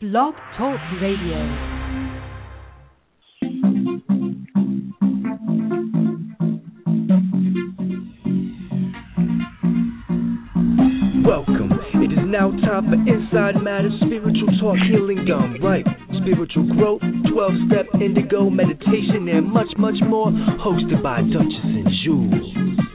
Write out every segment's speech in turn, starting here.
Blog Talk Radio. Welcome. It is now time for Inside Matters, spiritual talk, healing done right. Spiritual growth, 12-step indigo meditation, and much, much more. Hosted by Duchess and Jules.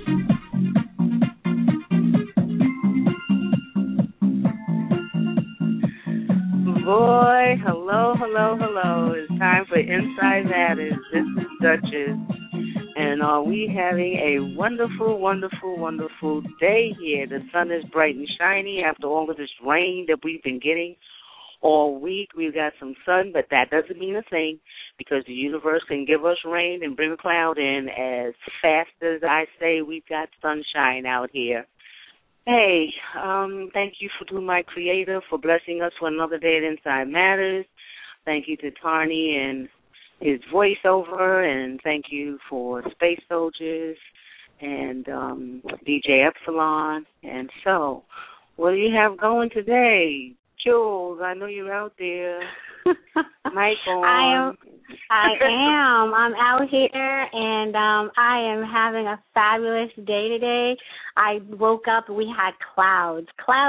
Boy, hello. It's time for Inside Matters. This is Duchess. And are we having a wonderful, wonderful, wonderful day here. The sun is bright and shiny after all of this rain that we've been getting all week. We've got some sun, but that doesn't mean a thing because the universe can give us rain and bring a cloud in as fast as I say we've got sunshine out here. Hey, thank you to my creator for blessing us for another day at Inside Matters. Thank you to Tarny and his voiceover, and thank you for Space Soldiers and DJ Epsilon. And so, what do you have going today? Jules, I know you're out there. Mic on. I am. I'm out here, and I am having a fabulous day today. I woke up, we had clouds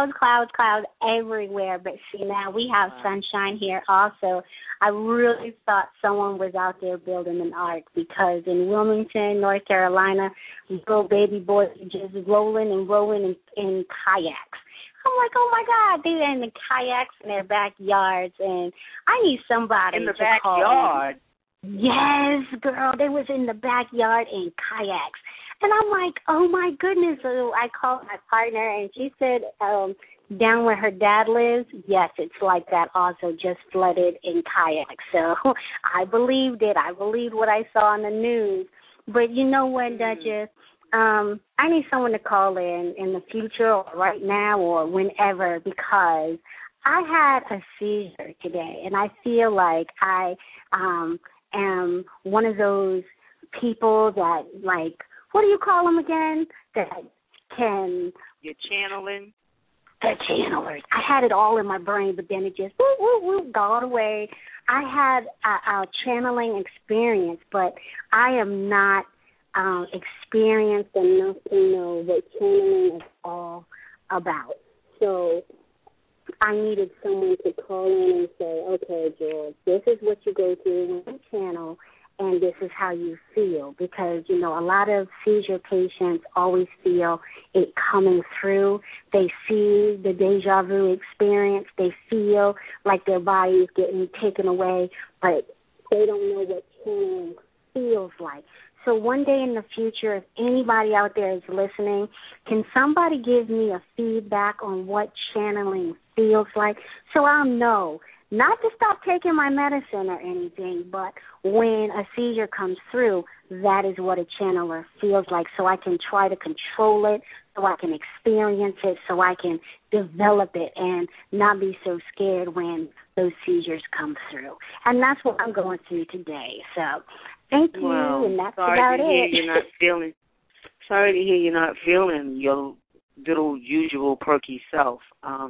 everywhere. But see, now we have sunshine here also. I really thought someone was out there building an ark because in Wilmington, North Carolina, little baby boys are just rolling in kayaks. I'm like, oh, my God, they're in the kayaks in their backyards, and I need somebody in the to backyard. Call. Yes, girl, they was in the backyard in kayaks. And I'm like, oh, my goodness. So I called my partner, and she said down where her dad lives, yes, it's like that also, just flooded in kayaks. So I believed it. I believed what I saw on the news. But you know what, Duchess? I need someone to call in the future or right now or whenever because I had a seizure today, and I feel like I am one of those people that, like, what do you call them again? That can... You're channeling? The channelers. I had it all in my brain, but then it just gone away. I had a channeling experience, but I am not experienced enough to know what channeling is all about. So I needed someone to call in and say, okay, George, this is what you go through when you channel, and this is how you feel. Because, you know, a lot of seizure patients always feel it coming through. They see the deja vu experience. They feel like their body is getting taken away, but they don't know what channeling feels like. So one day in the future, if anybody out there is listening, can somebody give me a feedback on what channeling feels like so I'll know not to stop taking my medicine or anything, but when a seizure comes through, that is what a channeler feels like, so I can try to control it, so I can experience it, so I can develop it and not be so scared when those seizures come through. And that's what I'm going through today. So thank you, and that's about it. Sorry to hear you're not feeling your little usual perky self.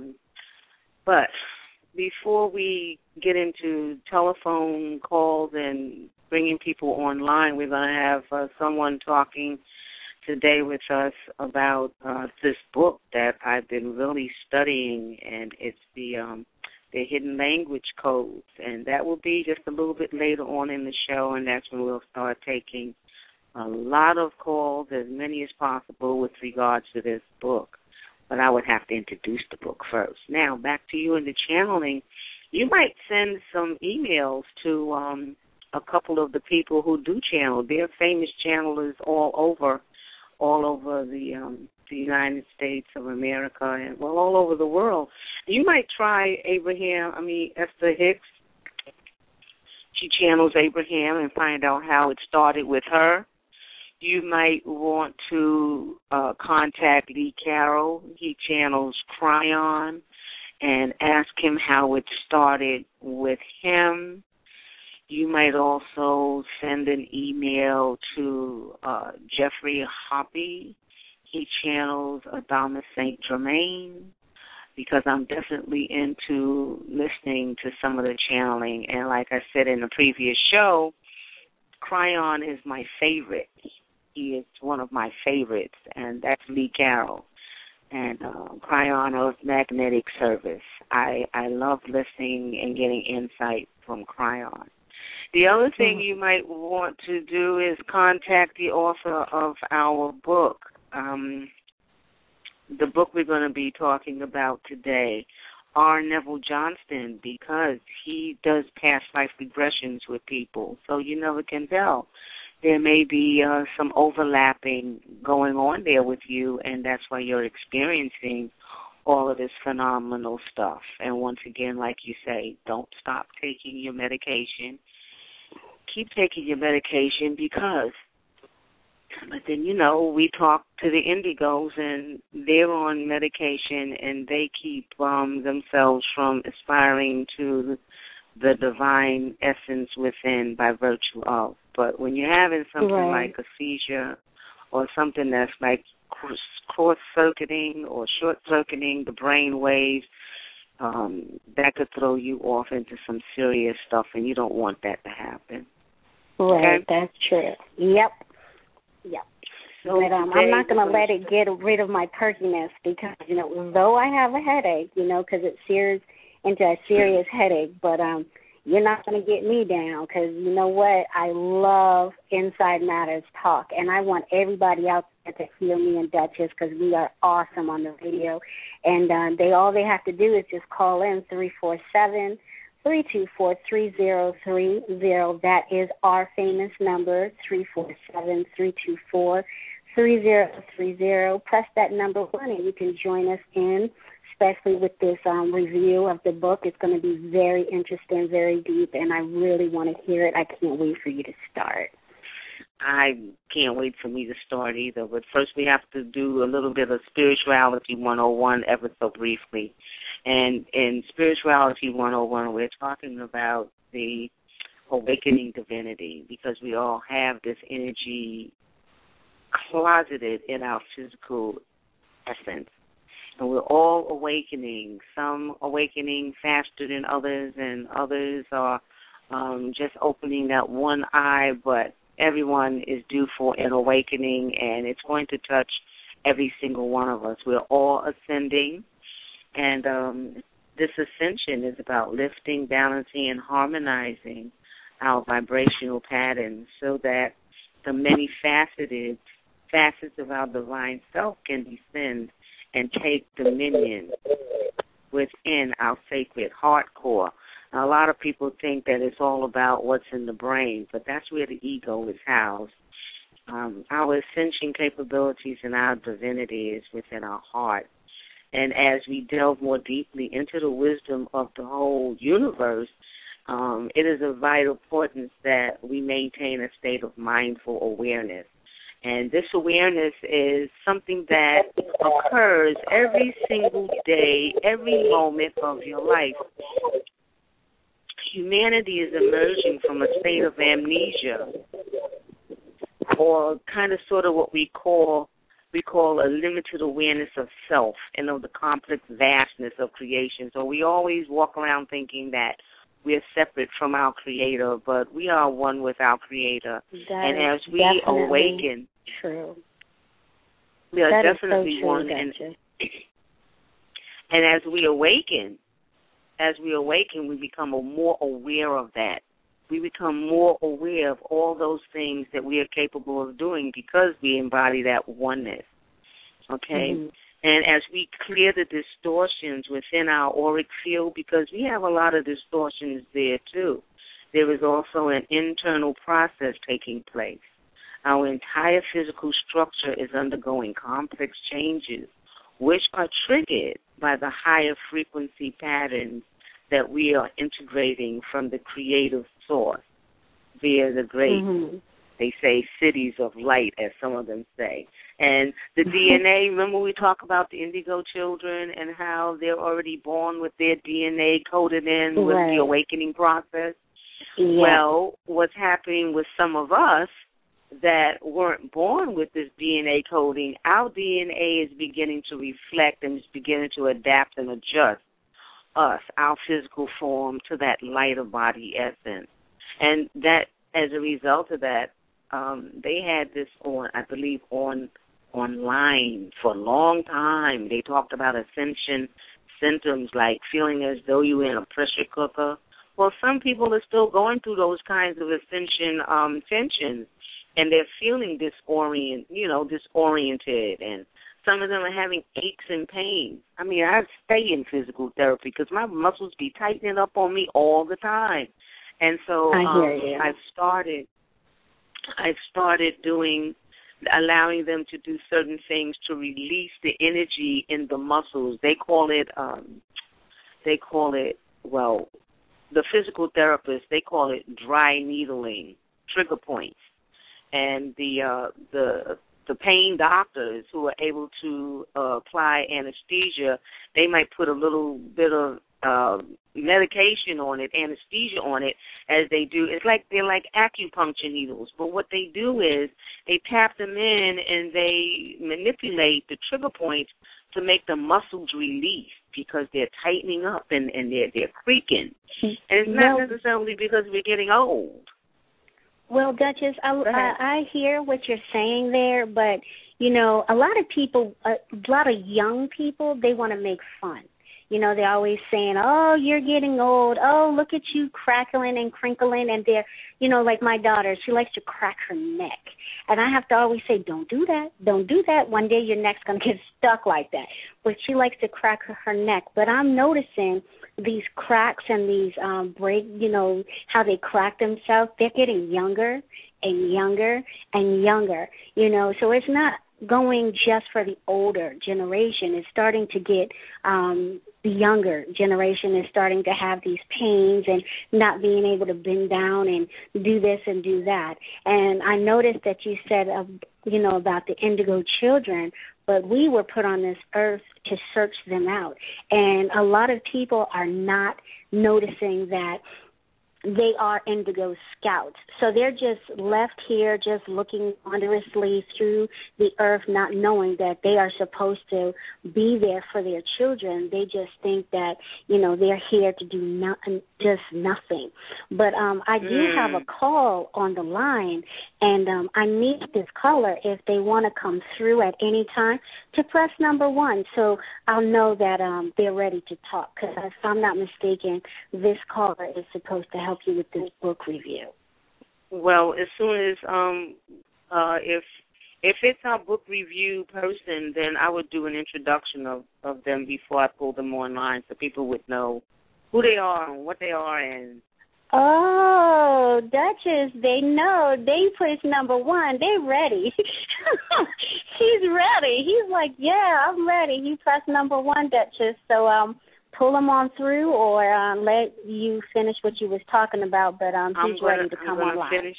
But before we get into telephone calls and bringing people online, we're going to have someone talking today with us about this book that I've been really studying, and it's the Hidden Language Codes, and that will be just a little bit later on in the show, and that's when we'll start taking a lot of calls, as many as possible, with regards to this book. But I would have to introduce the book first. Now, back to you in the channeling. You might send some emails to a couple of the people who do channel. They're famous channelers all over the United States of America and, well, all over the world. You might try Esther Hicks. She channels Abraham and find out how it started with her. You might want to contact Lee Carroll. He channels Cryon, and ask him how it started with him. You might also send an email to Jeffrey Hoppy. He channels Adama St. Germain. because I'm definitely into listening to some of the channeling. And like I said in the previous show, Cryon is my favorite. He is one of my favorites, and that's Lee Carroll. And Cryon of Magnetic Service. I love listening and getting insight from Cryon. The other thing you might want to do is contact the author of our book. The book we're going to be talking about today, R. Neville Johnston, because he does past life regressions with people, so you never can tell. There may be some overlapping going on there with you, and that's why you're experiencing all of this phenomenal stuff. And once again, like you say, don't stop taking your medication. Keep taking your medication because, but then, we talk to the indigos, and they're on medication, and they keep themselves from aspiring to the divine essence within by virtue of. But when you're having something like a seizure or something that's like cross-circuiting or short-circuiting the brain waves, that could throw you off into some serious stuff, and you don't want that to happen. Right, okay? That's true. Yep. So but I'm not going to let it get rid of my perkiness because, though I have a headache, because it sears into a serious headache, but you're not going to get me down because you know what? I love Inside Matters talk, and I want everybody out there to hear me and Duchess because we are awesome on the radio. And all they have to do is just call in 347-324-3030. That is our famous number, 347-324-3030. Press that number 1 and you can join us in, especially with this review of the book. It's going to be very interesting, very deep, and I really want to hear it. I can't wait for you to start. I can't wait for me to start either, but first we have to do a little bit of Spirituality 101 ever so briefly. And in Spirituality 101, we're talking about the awakening divinity because we all have this energy closeted in our physical essence. And we're all awakening, some awakening faster than others, and others are just opening that one eye, but everyone is due for an awakening, and it's going to touch every single one of us. We're all ascending, and this ascension is about lifting, balancing, and harmonizing our vibrational patterns so that the many facets of our divine self can descend and take dominion within our sacred heart core. Now, a lot of people think that it's all about what's in the brain, but that's where the ego is housed. Our ascension capabilities and our divinity is within our heart. And as we delve more deeply into the wisdom of the whole universe, it is of vital importance that we maintain a state of mindful awareness. And this awareness is something that occurs every single day, every moment of your life. Humanity is emerging from a state of amnesia, or kind of sort of what we call a limited awareness of self and of the complex vastness of creation. So we always walk around thinking that we're separate from our Creator, but we are one with our Creator. And as we awaken, true. We are that definitely is so true, one. And as we awaken, we become more aware of that. We become more aware of all those things that we are capable of doing because we embody that oneness. Okay? Mm-hmm. And as we clear the distortions within our auric field, because we have a lot of distortions there too, there is also an internal process taking place. Our entire physical structure is undergoing complex changes, which are triggered by the higher frequency patterns that we are integrating from the creative source via the great, they say, cities of light, as some of them say. And the DNA, remember we talk about the indigo children and how they're already born with their DNA coded in with the awakening process? Yeah. Well, what's happening with some of us that weren't born with this DNA coding, our DNA is beginning to reflect and is beginning to adapt and adjust us, our physical form, to that lighter body essence. And that, as a result of that, they had this on, I believe, online for a long time. They talked about ascension symptoms like feeling as though you were in a pressure cooker. Well, some people are still going through those kinds of ascension tensions, and they're feeling disoriented, and some of them are having aches and pains. I mean, I stay in physical therapy because my muscles be tightening up on me all the time. And so I've started allowing them to do certain things to release the energy in the muscles. They call it, the physical therapists, they call it dry needling, trigger points. And the pain doctors who are able to apply anesthesia, they might put a little bit of medication on it, anesthesia on it, as they do. It's like they're like acupuncture needles, but what they do is they tap them in and they manipulate the trigger points to make the muscles release because they're tightening up and they're creaking. And it's not necessarily because we're getting old. Well, Duchess, I hear what you're saying there, but, a lot of people, a lot of young people, they want to make fun. They're always saying, oh, you're getting old. Oh, look at you crackling and crinkling. And they're, like my daughter, she likes to crack her neck. And I have to always say, don't do that. Don't do that. One day your neck's going to get stuck like that. But she likes to crack her neck. But I'm noticing these cracks and these how they crack themselves, they're getting younger and younger and younger, So it's not going just for the older generation. It's starting to get the younger generation is starting to have these pains and not being able to bend down and do this and do that. And I noticed that you said, about the indigo children, but we were put on this earth to search them out. And a lot of people are not noticing that they are indigo scouts. So they're just left here just looking wondrously through the earth, not knowing that they are supposed to be there for their children. They just think that, they're here to do just nothing. But I do have a call on the line, and I need this caller, if they want to come through at any time, to press number 1 so I'll know that they're ready to talk. Because if I'm not mistaken, this caller is supposed to help you with this book review. Well, as soon as if it's our book review person, then I would do an introduction of them before I pull them online so people would know who they are and what they are. And oh, Duchess, they know. They push number 1. They're ready. She's ready. He's like, yeah, I'm ready. He pressed number 1, Duchess. So pull him on through, or let you finish what you was talking about, but he's ready to come online. Finish.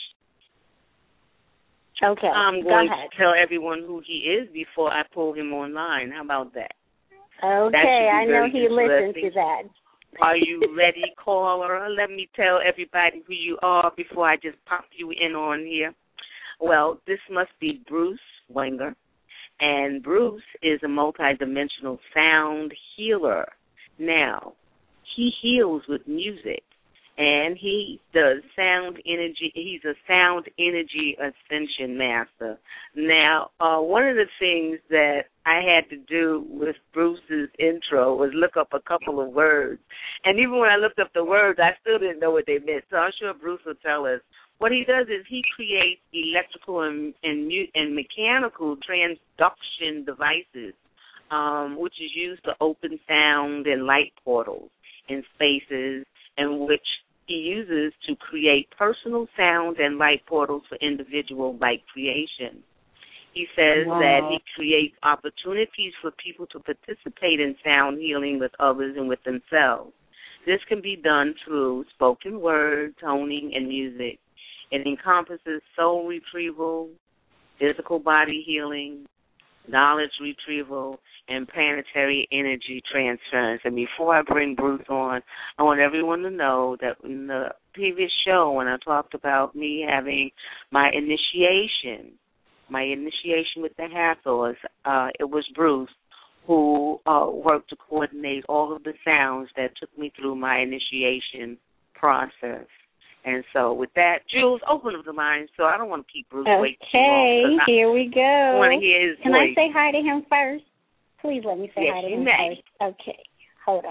Okay, I'm going to tell everyone who he is before I pull him online. How about that? Okay, I know he listens to that. Are you ready, caller? Let me tell everybody who you are before I just pop you in on here. Well, this must be Bruce Wenger, and Bruce is a multidimensional sound healer. Now, he heals with music, and he does sound energy. He's a sound energy ascension master. Now, one of the things that I had to do with Bruce's intro was look up a couple of words. And even when I looked up the words, I still didn't know what they meant. So I'm sure Bruce will tell us. What he does is he creates electrical and mechanical transduction devices, which is used to open sound and light portals in spaces, and which he uses to create personal sound and light portals for individual light creation. He says that he creates opportunities for people to participate in sound healing with others and with themselves. This can be done through spoken word, toning, and music. It encompasses soul retrieval, physical body healing, knowledge retrieval, and planetary energy transference. And before I bring Bruce on, I want everyone to know that in the previous show when I talked about me having my initiation with the Hathors, it was Bruce who worked to coordinate all of the sounds that took me through my initiation process. And so with that, Jules, open up the line, so I don't want to keep Bruce waiting too long. Okay, here we go. I want to hear his Can voice. I say hi to him first? Please let me say hi to him first. Okay, hold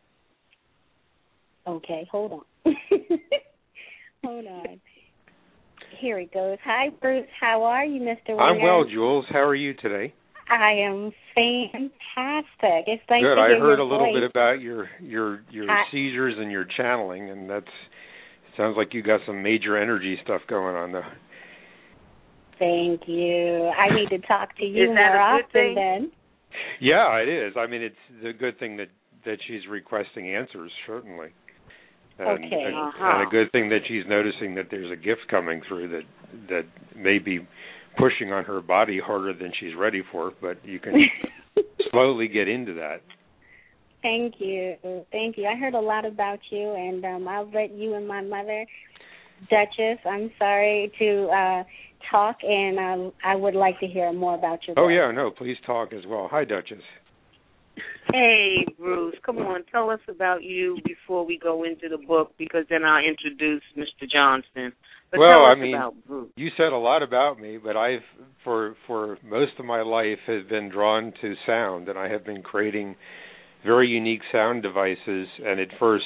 on. Okay, hold on. Hold on. Here it goes. Hi, Bruce. How are you, Mr. Winger? I'm well, Jules. How are you today? I am fantastic. It's nice Good. to hear I heard your a little voice. bit about your seizures and your channeling, and sounds like you got some major energy stuff going on, though. Thank you. I need to talk to you Is that more a good often thing? then. Yeah, it is. I mean, it's a good thing that she's requesting answers, certainly. And, Okay. and a good thing that she's noticing that there's a gift coming through that may be pushing on her body harder than she's ready for, but you can slowly get into that. Thank you. Thank you. I heard a lot about you, and I'll let you and my mother, Duchess, I'm sorry to talk, and I would like to hear more about your book. Oh, yeah, no, please talk as well. Hi, Duchess. Hey, Bruce, come on, tell us about you before we go into the book, because then I'll introduce Mr. Johnston. But well, tell us I mean, about Bruce. You said a lot about me, but I've, for most of my life, have been drawn to sound, and I have been creating very unique sound devices. And at first,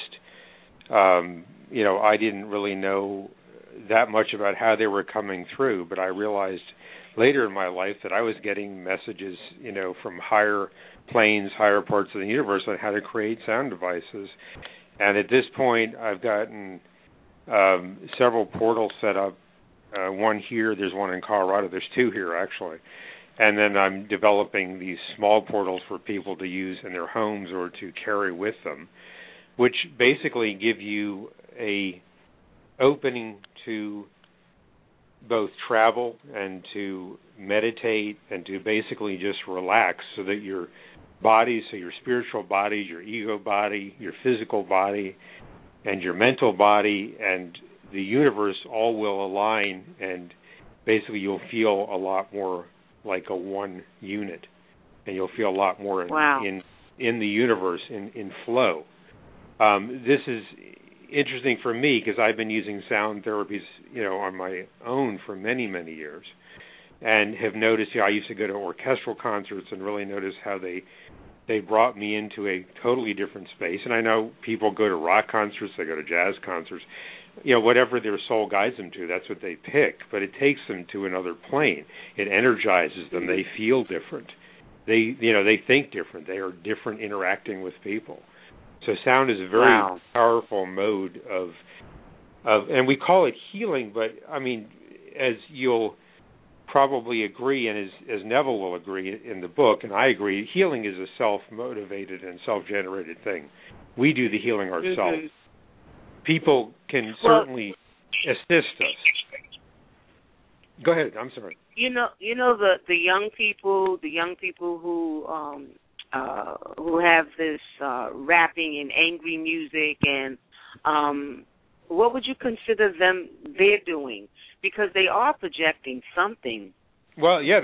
I didn't really know that much about how they were coming through, but I realized later in my life that I was getting messages, from higher planes, higher parts of the universe on how to create sound devices. And at this point, I've gotten several portals set up. One here, there's one in Colorado, there's two here actually. And then I'm developing these small portals for people to use in their homes or to carry with them, which basically give you a opening to both travel and to meditate and to basically just relax, so that your body, so your spiritual body, your ego body, your physical body, and your mental body and the universe all will align, and basically you'll feel a lot more like a one unit, and you'll feel a lot more in the universe, in flow. This is interesting for me because I've been using sound therapies, on my own for many, many years, and have noticed, I used to go to orchestral concerts and really notice how they brought me into a totally different space. And I know people go to rock concerts, they go to jazz concerts, whatever their soul guides them to, that's what they pick. But it takes them to another plane. It energizes them. They feel different. They think different. They are different interacting with people. So sound is a very powerful mode of, and we call it healing, but I mean, as you'll probably agree, and as Neville will agree in the book, and I agree, healing is a self-motivated and self-generated thing. We do the healing ourselves. Mm-hmm. People can certainly assist us. Go ahead. I'm sorry. The young people who have this rapping and angry music, and what would you consider they're doing? Because they are projecting something. Well, yeah,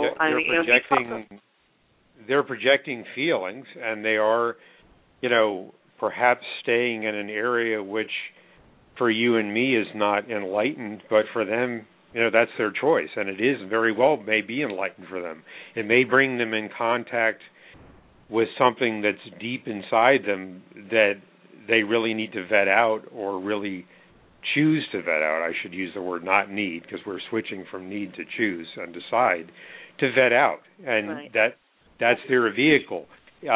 they're projecting feelings, and they are, perhaps staying in an area which, for you and me, is not enlightened, but for them, that's their choice, and it is very well may be enlightened for them. It may bring them in contact with something that's deep inside them that they really need to vet out, or really choose to vet out. I should use the word not need, because we're switching from need to choose and decide to vet out, and that's their vehicle.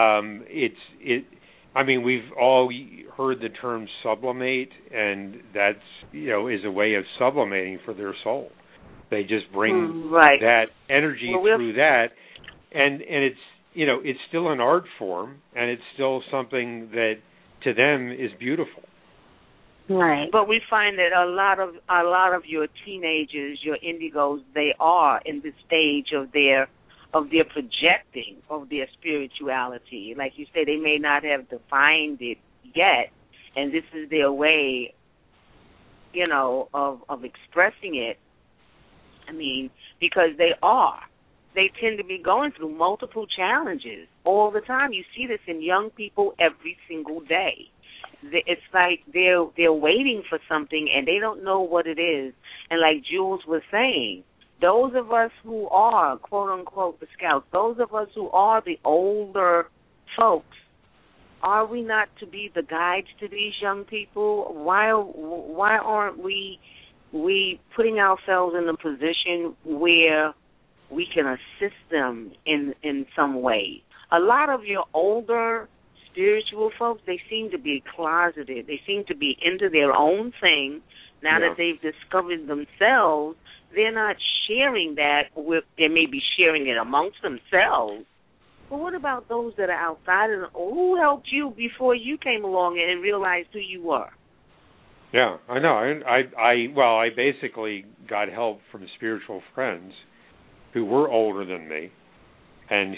We've all heard the term sublimate, and that's is a way of sublimating for their soul. They just bring that energy through that, and it's it's still an art form, and it's still something that to them is beautiful. Right. But we find that a lot of your teenagers, your indigos, they are in the stage of their projecting of their spirituality. Like you say, they may not have defined it yet, and this is their way of expressing it. I mean, because they tend to be going through multiple challenges all the time. You see this in young people every single day. It's like they're waiting for something and they don't know what it is. And like Jules was saying, those of us who are, quote unquote, the scouts, those of us who are the older folks, are we not to be the guides to these young people? Why aren't we putting ourselves in a position where we can assist them in some way? A lot of your older spiritual folks, they seem to be closeted. They seem to be into their own thing. Now that they've discovered themselves, they're not sharing that with, they may be sharing it amongst themselves. But what about those that are outside? And who helped you before you came along and realized who you were? Yeah, I know. I basically got help from spiritual friends who were older than me and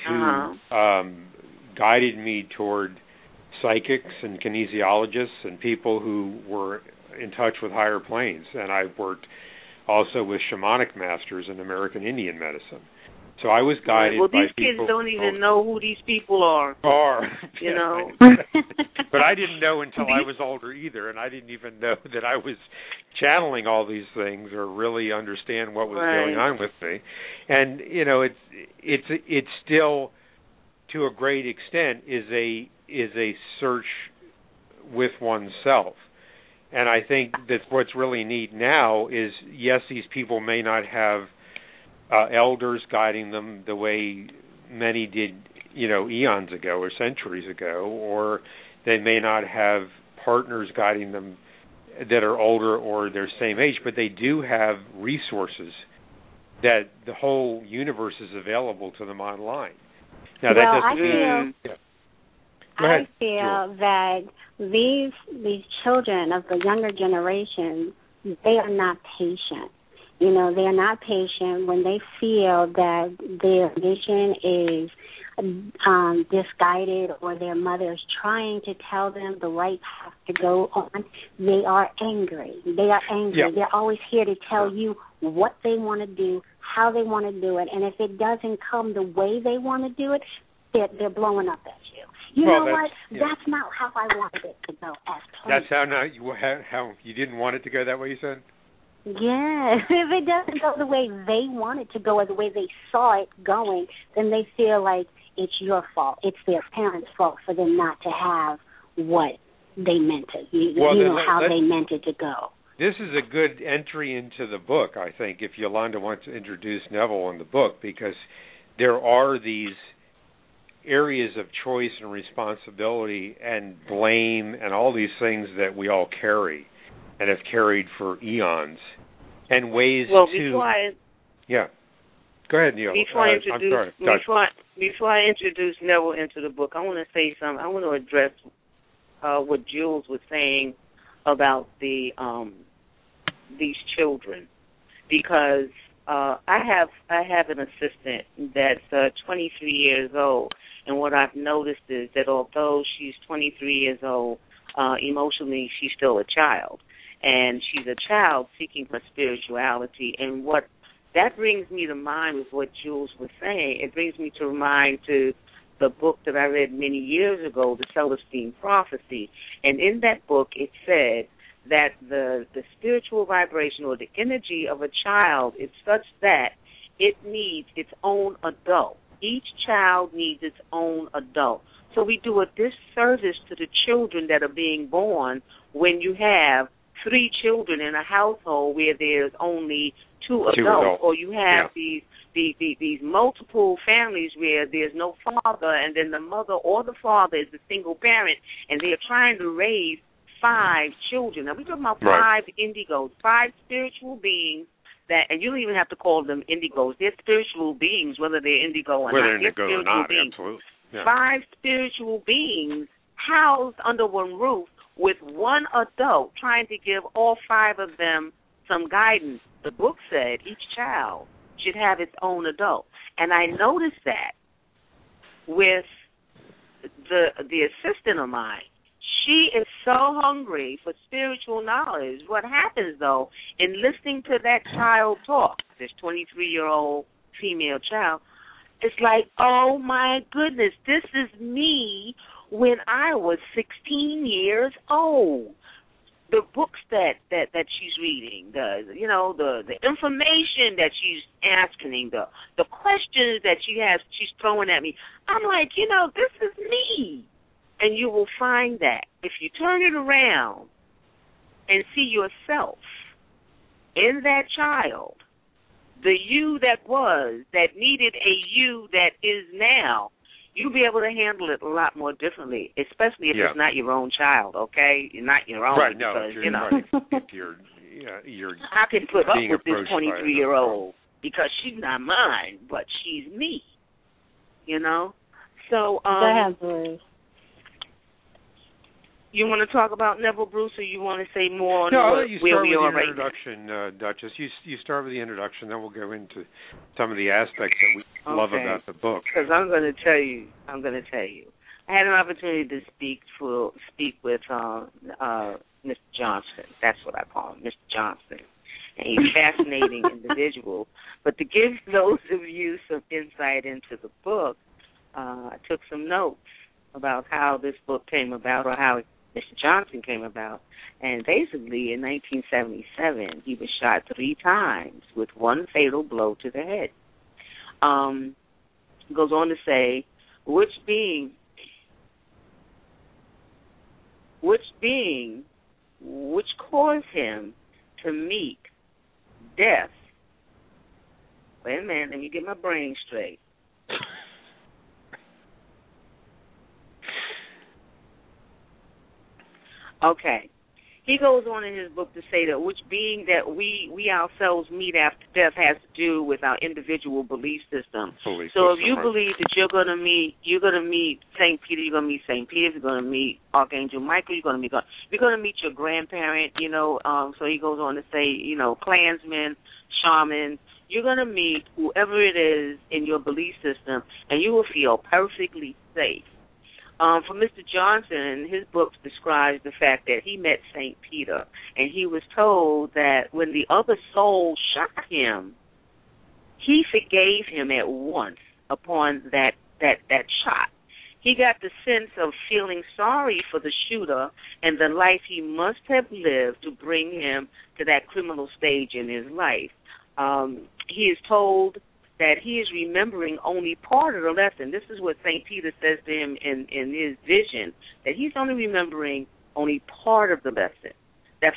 who guided me toward psychics and kinesiologists and people who were in touch with higher planes. And I've worked also with shamanic masters in American Indian medicine. So I was guided by people. Well, these kids don't even know who these people are. You know. But I didn't know until I was older either, and I didn't even know that I was channeling all these things or really understand what was going on with me. And it's still, to a great extent, is a search with oneself. And I think that what's really neat now is, yes, these people may not have elders guiding them the way many did, eons ago or centuries ago, or they may not have partners guiding them that are older or their same age, but they do have resources that the whole universe is available to them online. Now, I feel that these children of the younger generation, they are not patient. They're not patient when they feel that their vision is misguided or their mother is trying to tell them the right path to go on. They are angry. Yeah. They're always here to tell you what they want to do, how they want to do it, and if it doesn't come the way they want to do it, they're blowing up at you. You know what? Yeah. That's not how I wanted it to go. That's how you didn't want it to go that way, you said? Yeah, if it doesn't go the way they want it to go or the way they saw it going, then they feel like it's your fault. It's their parents' fault for them not to have what they meant it, how they meant it to go. This is a good entry into the book, I think, if Yolanda wants to introduce Neville in the book, because there are these areas of choice and responsibility and blame and all these things that we all carry and have carried for eons, and ways to... Go ahead, Neil. Before I introduce Neville into the book, I want to say something. I want to address what Jules was saying about these children, because I have an assistant that's 23 years old, and what I've noticed is that although she's 23 years old, emotionally she's still a child. And she's a child seeking her spirituality. And what that brings me to mind with what Jules was saying. It brings me to mind to the book that I read many years ago, The Celestine Prophecy. And in that book, it said that the spiritual vibration or the energy of a child is such that it needs its own adult. Each child needs its own adult. So we do a disservice to the children that are being born when you have 3 children in a household where there's only 2 adults, or you have these multiple families where there's no father, and then the mother or the father is a single parent, and they're trying to raise 5 children. Now, we're talking about 5 indigos, 5 spiritual beings that, and you don't even have to call them indigos. They're spiritual beings, whether they're indigo or not. They're spiritual or not, beings. Absolutely. Yeah. 5 spiritual beings housed under one roof, with one adult trying to give all 5 of them some guidance. The book said each child should have its own adult. And I noticed that with the assistant of mine. She is so hungry for spiritual knowledge. What happens, though, in listening to that child talk, this 23-year-old female child, it's like, oh, my goodness, this is me when I was 16 years old. The books that she's reading, the information that she's asking, the questions that she's throwing at me, I'm like, this is me. And you will find that if you turn it around and see yourself in that child, the you that needed a you that is now, you'll be able to handle it a lot more differently, especially if it's not your own child, okay? You're not your own. Right, no, Because, if you're I can put up with this approached 23-year-old because she's not mine, but she's me, So, you want to talk about Neville Bruce, or you want to say more on where we are right introduction, Duchess. You start with the introduction, then we'll go into some of the aspects that we love about the book. Because I'm going to tell you. I had an opportunity to speak with Mr. Johnson. That's what I call him, Mr. Johnson. And he's a fascinating individual. But to give those of you some insight into the book, I took some notes about how this book came about, or how Mr. Johnson came about. And basically, in 1977, he was shot 3 times with one fatal blow to the head. Goes on to say, which caused him to meet death. Wait a minute, let me get my brain straight. Okay. He goes on in his book to say that which being that we ourselves meet after death has to do with our individual belief system. So if you believe that you're going to meet St. Peter, you're going to meet St. Peter. You're going to meet Archangel Michael. You're going to meet your grandparent. So he goes on to say, clansmen, shaman. You're going to meet whoever it is in your belief system, and you will feel perfectly safe. For Mr. Johnson, his book describes the fact that he met St. Peter, and he was told that when the other soul shot him, he forgave him at once upon that shot. He got the sense of feeling sorry for the shooter and the life he must have lived to bring him to that criminal stage in his life. He is told that he is remembering only part of the lesson. This is what St. Peter says to him in his vision, that he's only remembering only part of the lesson. That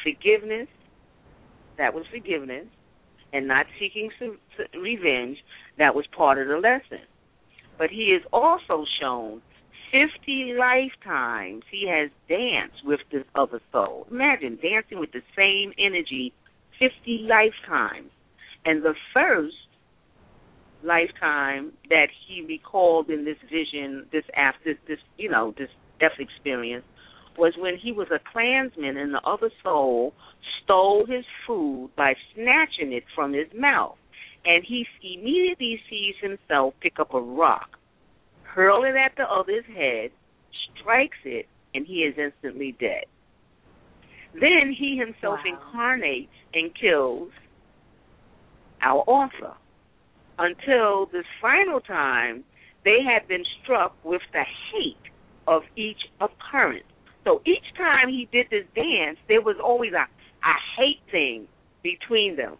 was forgiveness, and not seeking revenge, that was part of the lesson. But he is also shown 50 lifetimes he has danced with this other soul. Imagine dancing with the same energy 50 lifetimes. And the first lifetime that he recalled in this vision, this death experience, was when he was a Klansman and the other soul stole his food by snatching it from his mouth. And he immediately sees himself pick up a rock, hurl it at the other's head, strikes it, and he is instantly dead. Then he himself incarnates and kills our author, until this final time they had been struck with the hate of each occurrence. So each time he did this dance, there was always a hate thing between them.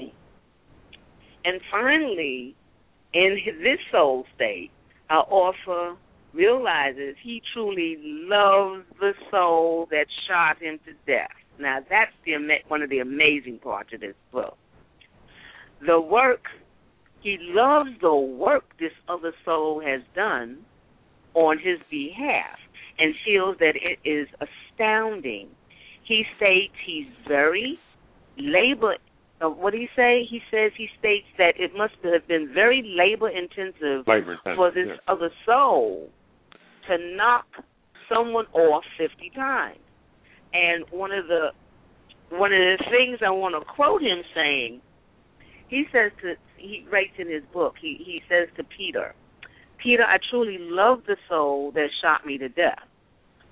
And finally, in this soul state, our author realizes he truly loves the soul that shot him to death. Now, that's one of the amazing parts of this book. He loves the work this other soul has done on his behalf and feels that it is astounding. He states he's very what did he say? He states that it must have been very labor-intensive for this other soul to knock someone off 50 times. And one of the things I want to quote him saying, he writes in his book, he says to Peter, I truly love the soul that shot me to death.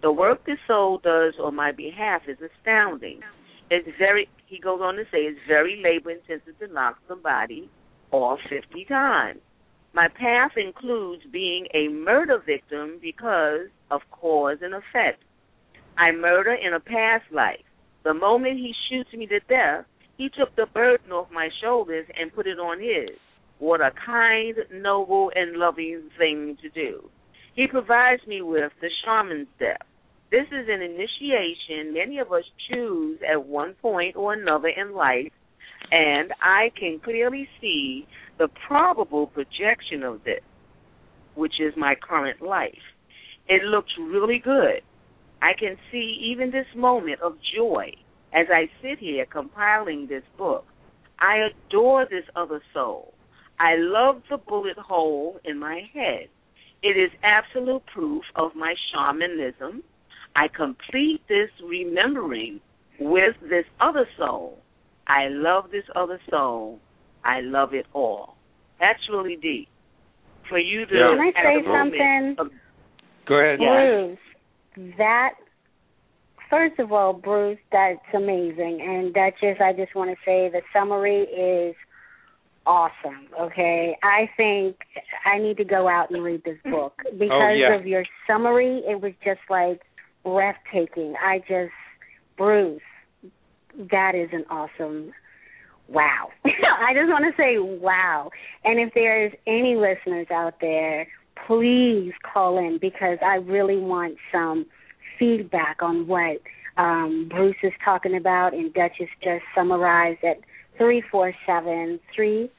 The work the soul does on my behalf is astounding. He goes on to say, it's very labor-intensive to knock somebody off 50 times. My path includes being a murder victim because of cause and effect. I murder in a past life. The moment he shoots me to death, he took the burden off my shoulders and put it on his. What a kind, noble, and loving thing to do. He provides me with the shaman step. This is an initiation many of us choose at one point or another in life, and I can clearly see the probable projection of this, which is my current life. It looks really good. I can see even this moment of joy as I sit here compiling this book. I adore this other soul. I love the bullet hole in my head. It is absolute proof of my shamanism. I complete this remembering with this other soul. I love this other soul. I love it all. That's really deep. For you to Can I say something? Go ahead. Bruce, first of all, Bruce, that's amazing. And Duchess, I just want to say the summary is awesome, okay? I think I need to go out and read this book because of your summary. It was just like breathtaking. Bruce, that is an awesome wow. I just want to say wow. And if there's any listeners out there, please call in because I really want some feedback on what Bruce is talking about, and Duchess just summarized at 347-324-3030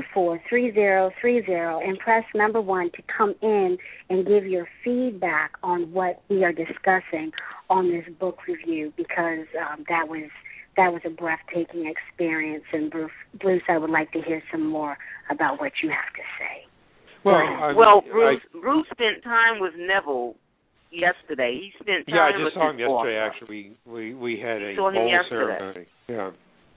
and press number 1 to come in and give your feedback on what we are discussing on this book review because that was a breathtaking experience. And Bruce, I would like to hear some more about what you have to say. Bruce spent time with Neville yesterday. He spent time I just with saw him yesterday. author. Actually, we had a saw him bowl yesterday. ceremony. Yeah.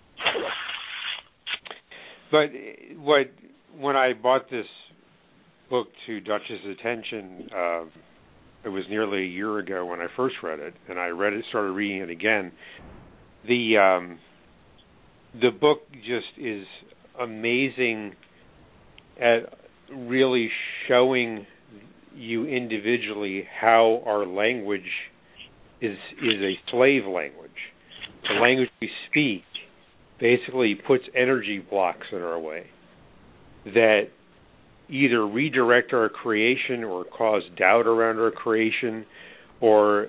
But when I brought this book to Dutch's attention, it was nearly a year ago when I first read it, and I started reading it again. The book just is amazing at really showing you individually how our language is a slave language. The language we speak basically puts energy blocks in our way that either redirect our creation or cause doubt around our creation or,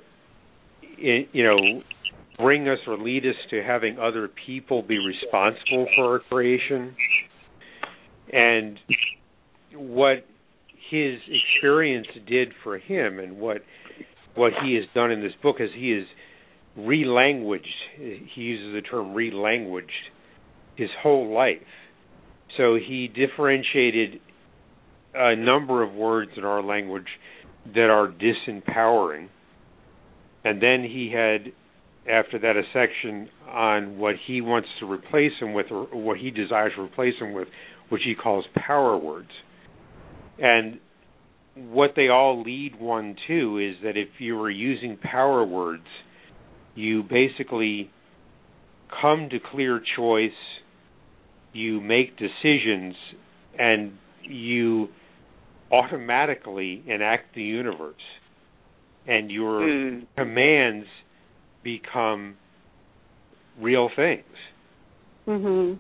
bring us or lead us to having other people be responsible for our creation. And what his experience did for him and what he has done in this book is he is relanguaged. He uses the term relanguaged his whole life. So he differentiated a number of words in our language that are disempowering. And then he had, after that, a section on what he wants to replace them with, or what he desires to replace them with, which he calls power words. And what they all lead one to is that if you were using power words, you basically come to clear choice, you make decisions, and you automatically enact the universe. And your commands become real things. Mm-hmm.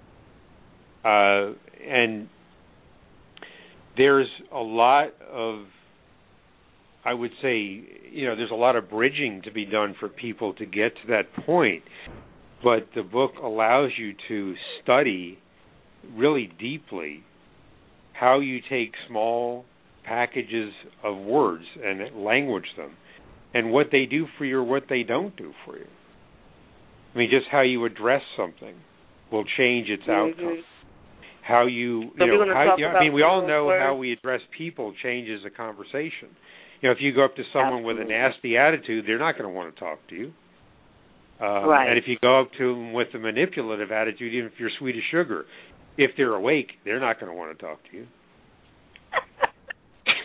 And there's a lot of, I would say, there's a lot of bridging to be done for people to get to that point. But the book allows you to study really deeply how you take small packages of words and language them, and what they do for you or what they don't do for you. I mean, just how you address something will change its outcome. How we all know how we address people changes a conversation. If you go up to someone with a nasty attitude, they're not going to want to talk to you. Right. And if you go up to them with a manipulative attitude, even if you're sweet as sugar, if they're awake, they're not going to want to talk to you.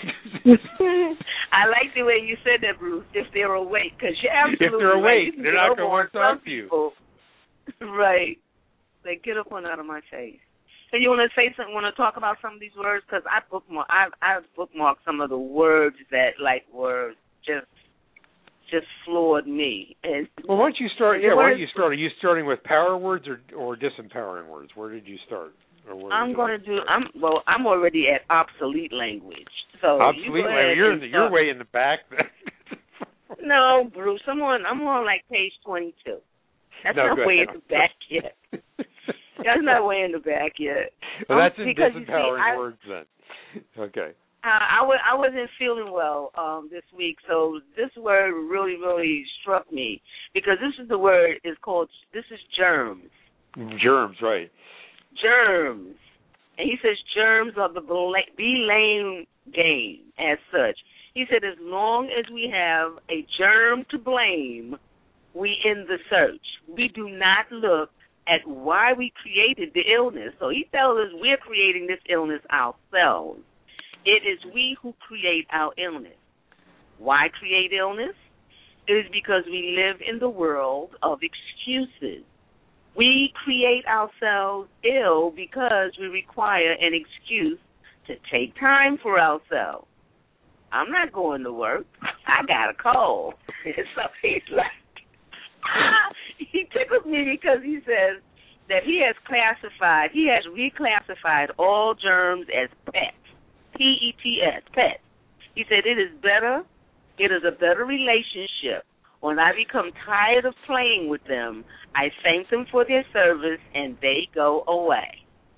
I like the way you said that, Bruce. If they're awake, because you're absolutely if they're awake, right. they're not going to want to talk to you. Right. Like, get up on out of my face. So you want to say something? Want to talk about some of these words? Because I bookmarked some of the words that were just floored me. And well, why don't you start? Yeah, why don't you start? Are you starting with power words or disempowering words? Where did you start? I'm already at obsolete language. So obsolete language. You're way in the back. No, Bruce. I'm on like page 22. That's not way in the back yet. That's not way in the back yet. Well, that's in disempowering words then. Okay. I wasn't feeling well this week, so this word really, really struck me because this is the word is called. This is germs. Germs, right? Germs, and he says germs are the blame game as such. He said as long as we have a germ to blame, we end the search. We do not look at why we created the illness. So he tells us we're creating this illness ourselves. It is we who create our illness. Why create illness? It is because we live in the world of excuses. We create ourselves ill because we require an excuse to take time for ourselves. I'm not going to work. I got a cold. So he's like, he tickles me because he says that he has reclassified all germs as pets. P-E-T-S, pets. He said it is a better relationship. When I become tired of playing with them, I thank them for their service and they go away.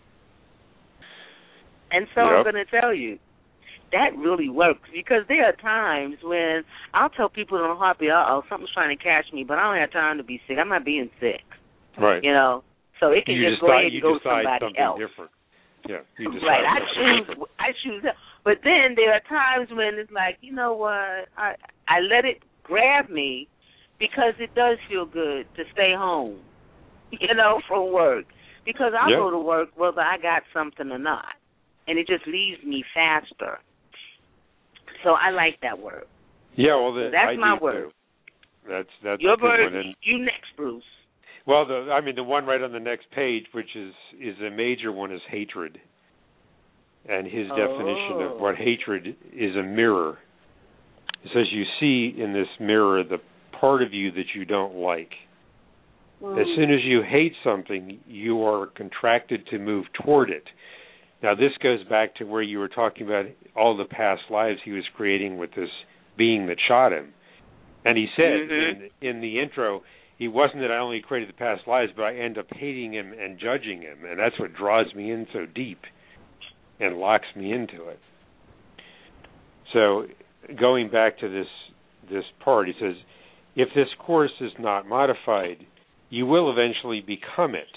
And so I'm going to tell you, that really works because there are times when I'll tell people in a heartbeat, something's trying to catch me, but I don't have time to be sick. I'm not being sick. Right. You know, so it can just go ahead and go somebody else. Different. Yeah, you decide right. I choose. But then there are times when it's like, you know what? I let it grab me because it does feel good to stay home, from work. Because I go to work whether I got something or not, and it just leaves me faster. So I like that word. Yeah, well, that's my word. That's your a good word. one. You next, Bruce. Well, the one right on the next page, which is a major one, is hatred. And his definition of what hatred is a mirror. It says you see in this mirror the part of you that you don't like. As soon as you hate something, you are contracted to move toward it. Now, this goes back to where you were talking about all the past lives he was creating with this being that shot him. And he said in the intro, he wasn't that I only created the past lives, but I end up hating him and judging him. And that's what draws me in so deep and locks me into it. So going back to this part, he says, if this course is not modified, you will eventually become it.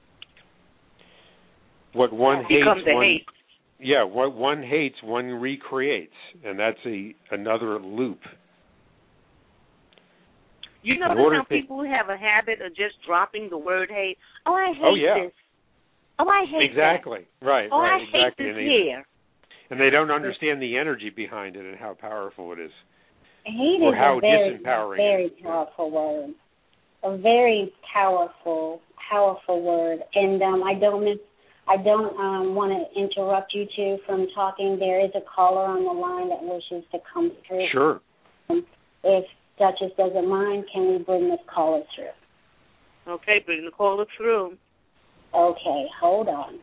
What one hates, what one hates, one recreates, and that's another loop. You notice how people have a habit of just dropping the word hate? Oh, I hate this. Oh, I hate exactly. that. Right. Oh, right. I hate exactly. this here. And they don't understand the energy behind it and how powerful it is. Hate or is how a very, disempowering very powerful word. A very powerful word. And I don't want to interrupt you two from talking. There is a caller on the line that wishes to come through. Sure. If Duchess doesn't mind, can we bring this caller through? Okay, bring the caller through. Okay, hold on.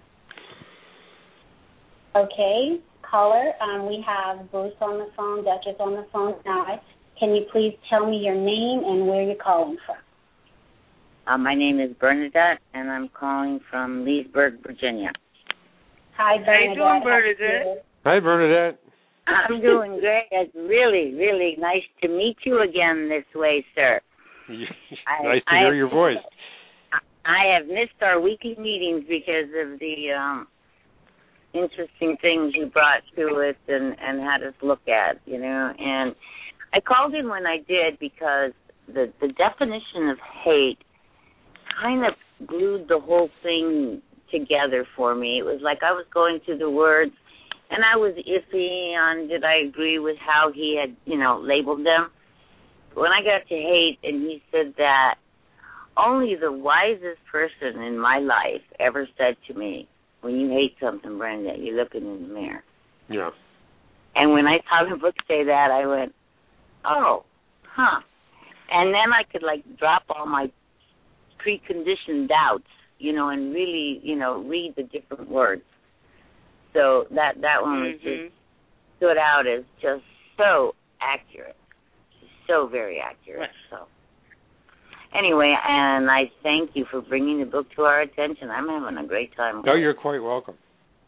Okay, caller, we have Bruce on the phone, Duchess on the phone. Now, can you please tell me your name and where you're calling from? My name is Bernadette, and I'm calling from Leesburg, Virginia. Hi, Bernadette. How you doing, Bernadette? Hi, Bernadette. I'm doing great. It's really, really nice to meet you again this way, sir. Nice to hear your voice. I have missed our weekly meetings because of the interesting things you brought to us and had us look at, And I called in when I did because the definition of hate kind of glued the whole thing together for me. It was like I was going through the words, And I was iffy on did I agree with how he had, labeled them. When I got to hate, and he said that only the wisest person in my life ever said to me, when you hate something, Brenda, you're looking in the mirror. Yeah. And when I saw the book say that, I went, oh, huh. And then I could, drop all my preconditioned doubts, and really, read the different words. So that one was just stood out as just so accurate, so very accurate. Right. So anyway, and I thank you for bringing the book to our attention. I'm having a great time. No, you're quite welcome.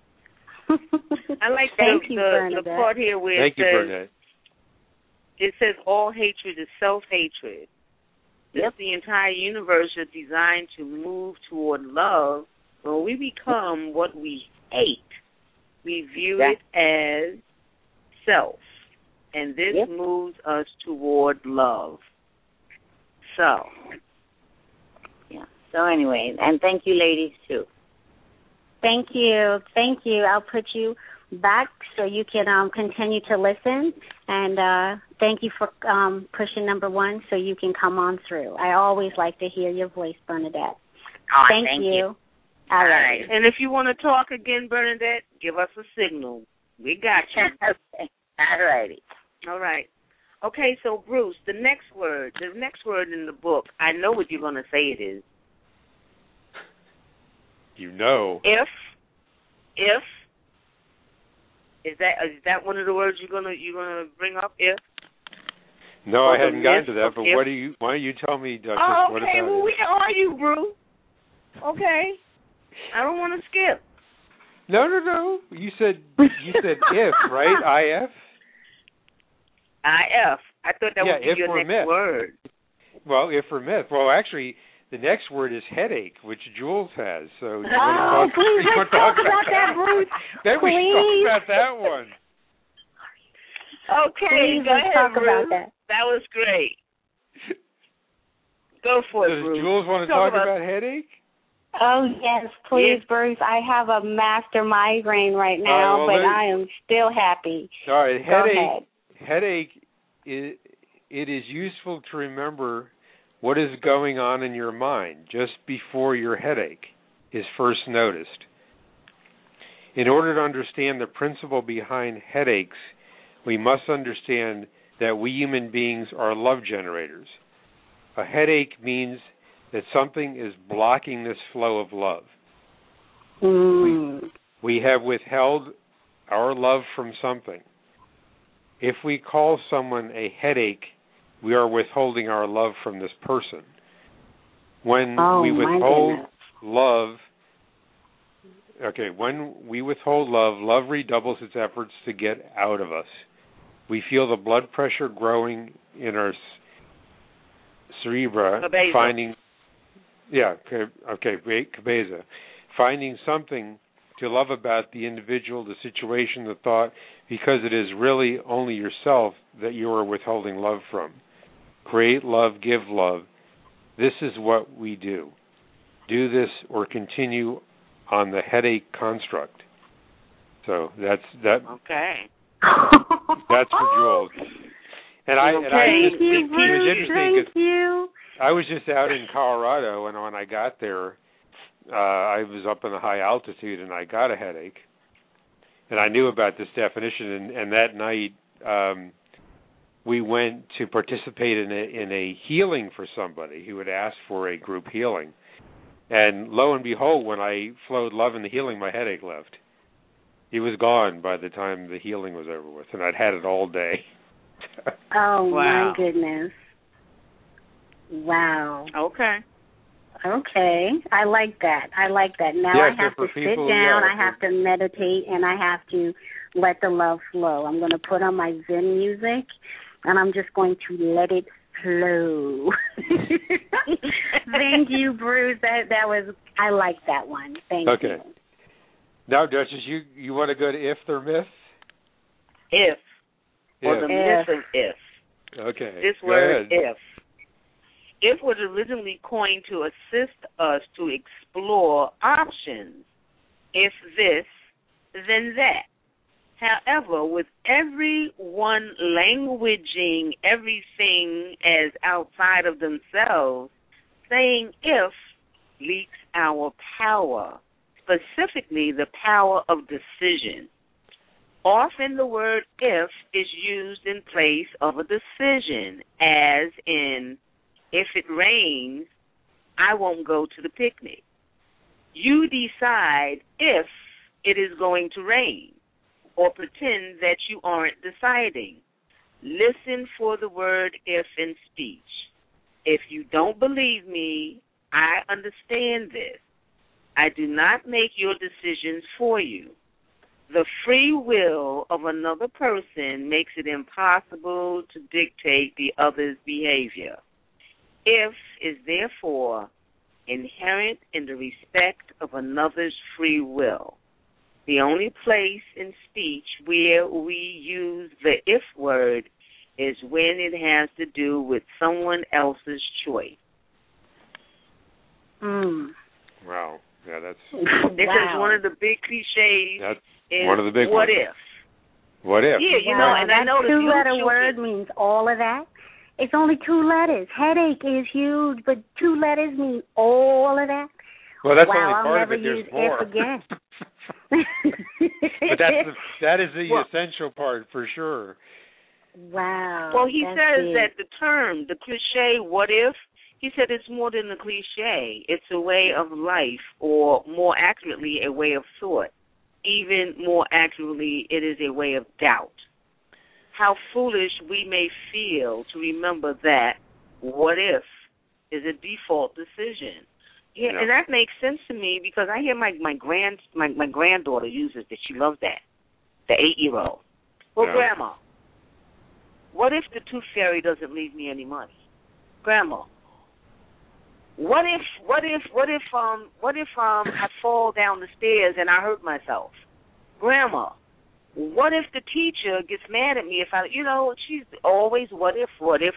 I like the part here where thank you, Bernadette. It says all hatred is self-hatred. Yep. The entire universe is designed to move toward love. When we become what we hate, we view it as self. And this moves us toward love. So. Yeah. So anyway, and thank you ladies too. Thank you. Thank you. I'll put you back so you can continue to listen. And thank you for pushing number 1 so you can come on through. I always like to hear your voice, Bernadette. Oh, thank you. All right. And if you want to talk again, Bernadette, give us a signal. We got you. Okay. All righty. All right. Okay, so Bruce, the next word in the book, I know what you're going to say it is. If is that one of the words you're gonna bring up? If? No, I hadn't gotten to that. But why don't you tell me, Duchess? Oh, okay. What about Well, where are you, Bruce? Okay. I don't want to skip. No. You said if, right? IF. IF. I thought that would be your next word. Well, if or myth. Well, actually, the next word is headache, which Jules has. So please let's talk about that, Bruce. Then we should talk about that one. Okay, go ahead, talk Bruce. About that. That was great. Go for it, Does Bruce. Jules want to talk about headache? Oh, yes, please, Bruce. I have a master migraine right now, but I am still happy. All right, Go ahead. Headache, it is useful to remember what is going on in your mind just before your headache is first noticed. In order to understand the principle behind headaches, we must understand that we human beings are love generators. A headache means that something is blocking this flow of love. We have withheld our love from something. If we call someone a headache, we are withholding our love from this person. When we withhold love, love redoubles its efforts to get out of us. We feel the blood pressure growing in our cerebra, cabeza, finding something to love about the individual, the situation, the thought, because it is really only yourself that you are withholding love from. Create love, give love. This is what we do. Do this or continue on the headache construct. So that's that. Okay. That's for Jules. Thank you, Bruce. It was interesting Thank you. I was just out in Colorado, and when I got there, I was up in a high altitude, and I got a headache. And I knew about this definition, and that night we went to participate in a healing for somebody who had asked for a group healing. And lo and behold, when I flowed love in the healing, my headache left. It was gone by the time the healing was over with, and I'd had it all day. Oh, wow. My goodness. Wow. Okay. I like that. Now I have to sit down, I have to meditate, and I have to let the love flow. I'm going to put on my Zen music, and I'm just going to let it flow. Thank you, Bruce. That was, I like that one. Thank you. Okay. Now, Duchess, you want to go to if or myth? If. Or the myth of if. Okay. This word, if. If was originally coined to assist us to explore options. If this, then that. However, with everyone languaging everything as outside of themselves, saying if leaks our power, specifically the power of decision. Often the word if is used in place of a decision, as in, if it rains, I won't go to the picnic. You decide if it is going to rain, or pretend that you aren't deciding. Listen for the word if in speech. If you don't believe me, I understand this. I do not make your decisions for you. The free will of another person makes it impossible to dictate the other's behavior. If is therefore inherent in the respect of another's free will. The only place in speech where we use the if word is when it has to do with someone else's choice. Wow. Yeah, that's... Because one of the big cliches is one of the big what ones. if. What if? Yeah, you know, and I know that two-letter word means all of that. It's only 2 letters. Headache is huge, but 2 letters mean all of that. Well, that's wow, only part I'll of never it. There's use more. if again. But that is the essential part for sure. Wow. Well, he says big. that the term, the cliche, what if, he said it's more than a cliche. It's a way of life, or more accurately, a way of thought. Even more accurately, it is a way of doubt. How foolish we may feel to remember that what if is a default decision. Yeah, and that makes sense to me because I hear my granddaughter uses it. She loves that, the 8-year-old. Well, Grandma, what if the tooth fairy doesn't leave me any money? Grandma, what if I fall down the stairs and I hurt myself? Grandma, what if the teacher gets mad at me if she's always what if.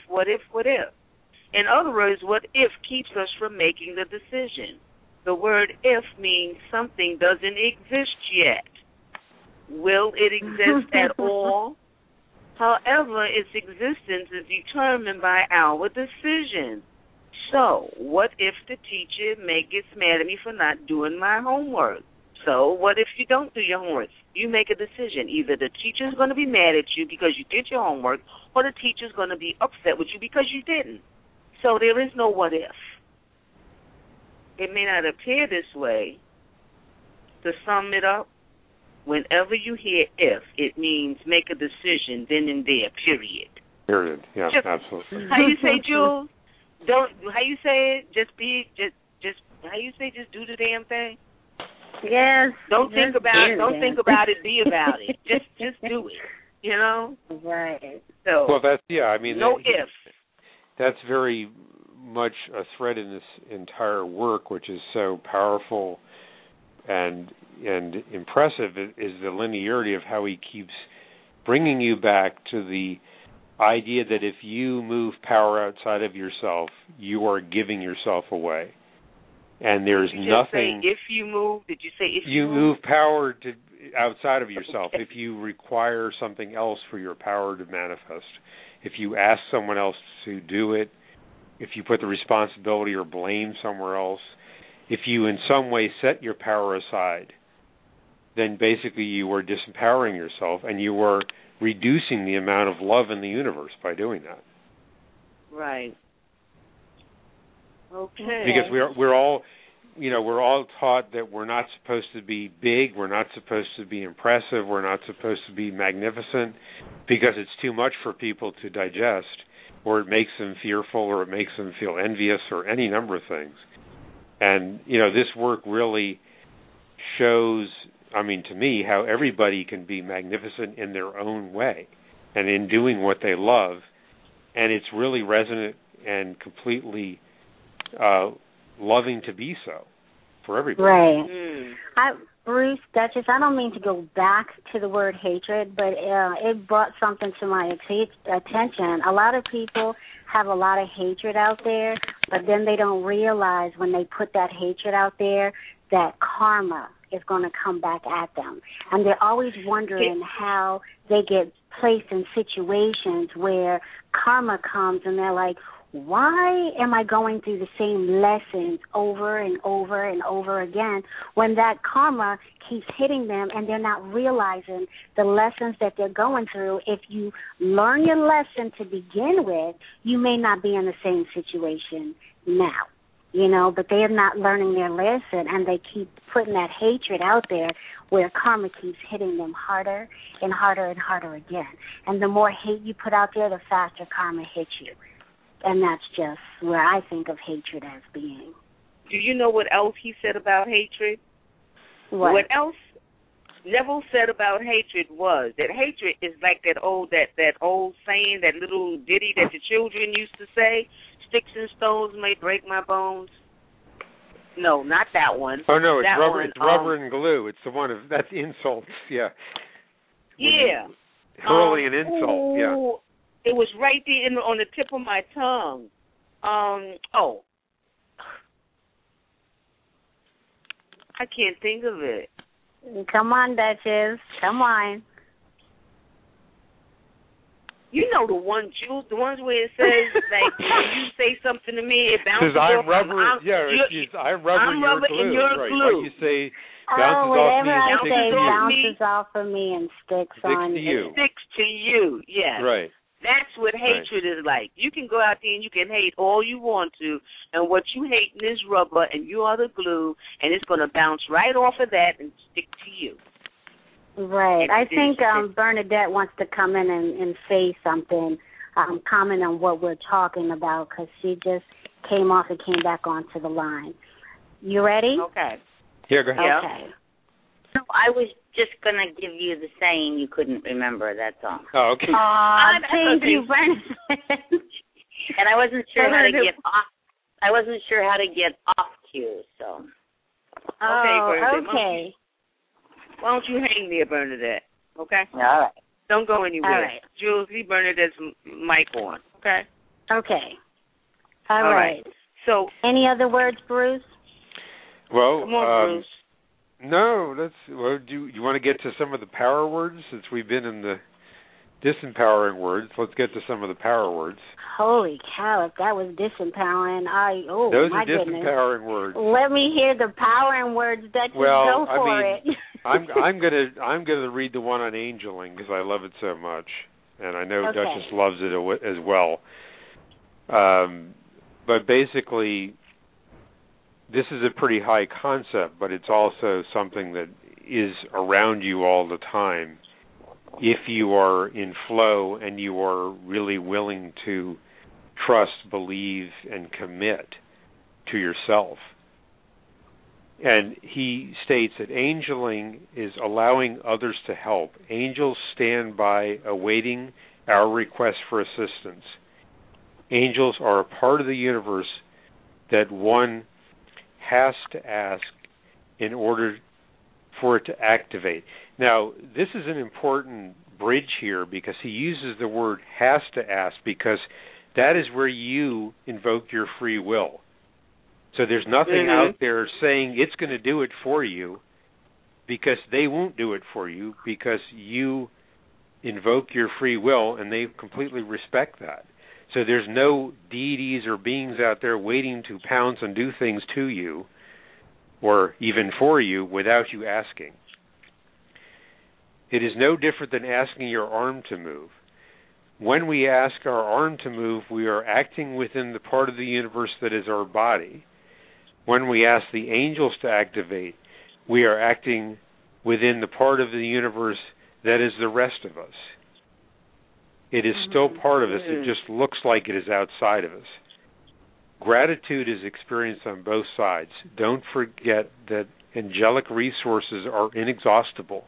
In other words, what if keeps us from making the decision. The word if means something doesn't exist yet. Will it exist at all? However, its existence is determined by our decision. So, what if the teacher gets mad at me for not doing my homework? So, what if you don't do your homework? You make a decision. Either the teacher's going to be mad at you because you did your homework, or the teacher's going to be upset with you because you didn't. So there is no what if. It may not appear this way. To sum it up, whenever you hear if, it means make a decision then and there, period. Period, yeah, absolutely. How you say, Jules? How you say it? Just how you say just do the damn thing? Yes. Don't think about it, be about it. Just do it. You know? Right. So well, no if. That's very much a thread in this entire work, which is so powerful and impressive, is the linearity of how he keeps bringing you back to the idea that if you move power outside of yourself, you are giving yourself away. And there's nothing... If you move, did you say if you move power outside of yourself, if you require something else for your power to manifest. If you ask someone else to do it, if you put the responsibility or blame somewhere else, if you in some way set your power aside, then basically you are disempowering yourself and you are reducing the amount of love in the universe by doing that. Right. Okay. Because we're all taught that we're not supposed to be big, we're not supposed to be impressive, we're not supposed to be magnificent, because it's too much for people to digest, or it makes them fearful, or it makes them feel envious, or any number of things. And, this work really shows, to me, how everybody can be magnificent in their own way, and in doing what they love, and it's really resonant and completely loving to be so for everybody. Right. Bruce, Duchess, I don't mean to go back to the word hatred, but it brought something to my attention. A lot of people have a lot of hatred out there, but then they don't realize when they put that hatred out there that karma is going to come back at them. And they're always wondering how they get placed in situations where karma comes and they're like, why am I going through the same lessons over and over and over again when that karma keeps hitting them and they're not realizing the lessons that they're going through? If you learn your lesson to begin with, you may not be in the same situation now, but they are not learning their lesson, and they keep putting that hatred out there where karma keeps hitting them harder and harder and harder again. And the more hate you put out there, the faster karma hits you. And that's just where I think of hatred as being. Do you know what else he said about hatred? What else Neville said about hatred was that hatred is like that old saying, that little ditty that the children used to say, sticks and stones may break my bones. No, not that one. Oh, no, it's that rubber. one, it's rubber and glue. It's the one that's insults. Yeah. Yeah. Hurling an insult. Yeah. It was right there on the tip of my tongue. I can't think of it. Come on, Duchess. Come on. You know the one, Jules, the ones where it says, like, when you say something to me, it bounces off. I'm rubber. I'm rubber, and you're right. glue. What you say bounces off me and sticks to you. Bounces off of me and sticks on you. It sticks to you, yes. Right. That's what hatred is like. You can go out there and you can hate all you want to, and what you hate is rubber, and you are the glue, and it's going to bounce right off of that and stick to you. Right. I think Bernadette wants to come in and say something, comment on what we're talking about, because she just came off and came back onto the line. You ready? Okay. Yeah, go ahead. Okay. No, I was just going to give you the saying you couldn't remember, that's all. Oh, okay. Thank you, Bernadette. And I wasn't sure how to get off. I wasn't sure how to get off cue, so. Okay. Why don't you hang there, Bernadette? Okay? All right. Don't go anywhere. All right. Jules, leave Bernadette's mic on. Okay? Okay. All right. So, any other words, Bruce? Well, come on, Bruce. No, do you want to get to some of the power words? Since we've been in the disempowering words, let's get to some of the power words. Holy cow, if that was disempowering, those my are disempowering words. Let me hear the powering words, Duchess. Go for it. I'm gonna read the one on angeling because I love it so much, and I know Duchess loves it as well. But basically, this is a pretty high concept, but it's also something that is around you all the time if you are in flow and you are really willing to trust, believe, and commit to yourself. And he states that angeling is allowing others to help. Angels stand by awaiting our request for assistance. Angels are a part of the universe that one has to ask in order for it to activate. Now, this is an important bridge here because he uses the word has to ask because that is where you invoke your free will. So there's nothing out there saying it's going to do it for you because they won't do it for you because you invoke your free will and they completely respect that. So there's no deities or beings out there waiting to pounce and do things to you or even for you without you asking. It is no different than asking your arm to move. When we ask our arm to move, we are acting within the part of the universe that is our body. When we ask the angels to activate, we are acting within the part of the universe that is the rest of us. It is still part of us. It just looks like it is outside of us. Gratitude is experienced on both sides. Don't forget that angelic resources are inexhaustible.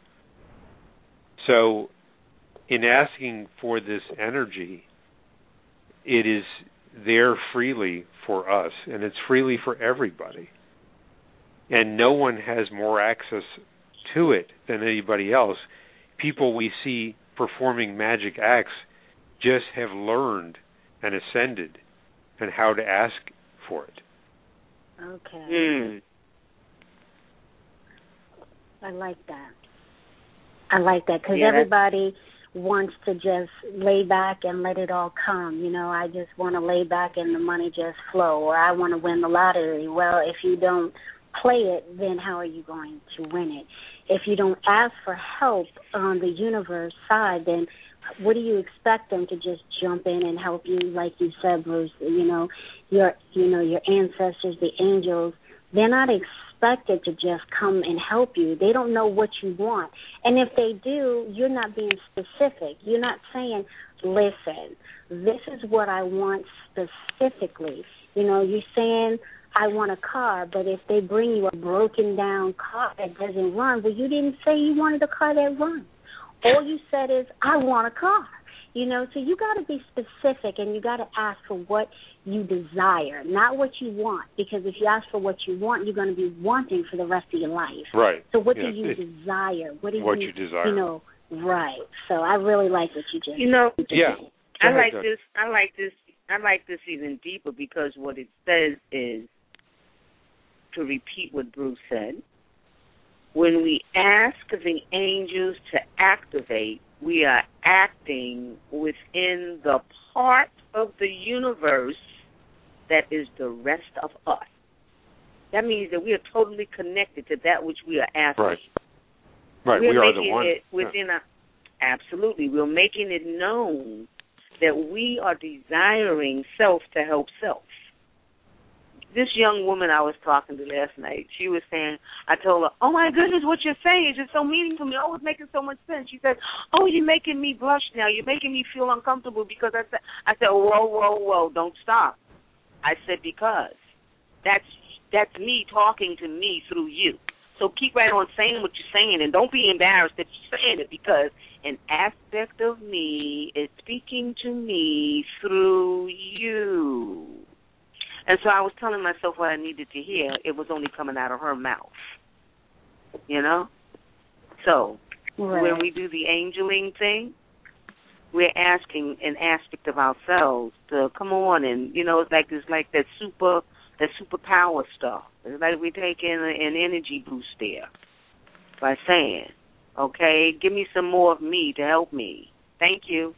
So, in asking for this energy, it is there freely for us, and it's freely for everybody. And no one has more access to it than anybody else. People we see performing magic acts just have learned and ascended and how to ask for it. Okay. I like that. I like that because Yeah, everybody wants to just lay back and let it all come. You know, I just want to lay back and the money just flow, or I want to win the lottery. Well, if you don't play it, then how are you going to win it? If you don't ask for help on the universe side, then what do you expect them to just jump in and help you? Like you said, Bruce, your ancestors, the angels, they're not expected to just come and help you. They don't know what you want. And if they do, you're not being specific. You're not saying, listen, this is what I want specifically. You're saying, I want a car, but if they bring you a broken down car that doesn't run, well, you didn't say you wanted a car that runs. All you said is, I want a car. So you got to be specific, and you got to ask for what you desire, not what you want, because if you ask for what you want, you're going to be wanting for the rest of your life. Right. So what do you desire? What you desire. Right. So I really like what you just Yeah. I like this even deeper, because what it says is, to repeat what Bruce said, when we ask the angels to activate, we are acting within the part of the universe that is the rest of us. That means that we are totally connected to that which we are asking. Right. We are the one. Absolutely. We're making it known that we are desiring self to help self. This young woman I was talking to last night, she was saying, I told her, oh, my goodness, what you're saying is just so meaningful to me. Oh, it's making so much sense. She said, oh, you're making me blush now. You're making me feel uncomfortable, because I said, whoa, don't stop. I said, because that's me talking to me through you. So keep right on saying what you're saying, and don't be embarrassed that you're saying it, because an aspect of me is speaking to me through you. And so I was telling myself what I needed to hear. It was only coming out of her mouth. So when we do the angeling thing, we're asking an aspect of ourselves to come on, and it's like that superpower stuff. It's like we're taking an energy boost there by saying, okay, give me some more of me to help me. Thank you.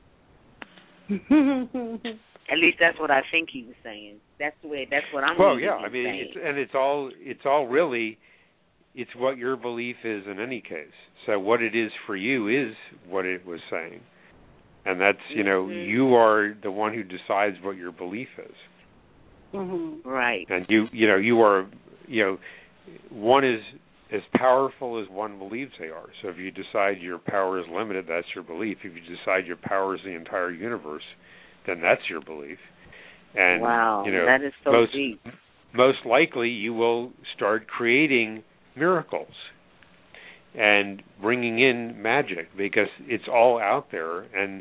At least that's what I think he was saying. That's what I'm. Well, yeah. I mean, it's all really, it's what your belief is in any case. So what it is for you is what it was saying, and that's you are the one who decides what your belief is. Mm-hmm. Right. And you are one is as powerful as one believes they are. So if you decide your power is limited, that's your belief. If you decide your power is the entire universe, then that's your belief. And wow, that is so deep. Most likely you will start creating miracles and bringing in magic, because it's all out there. And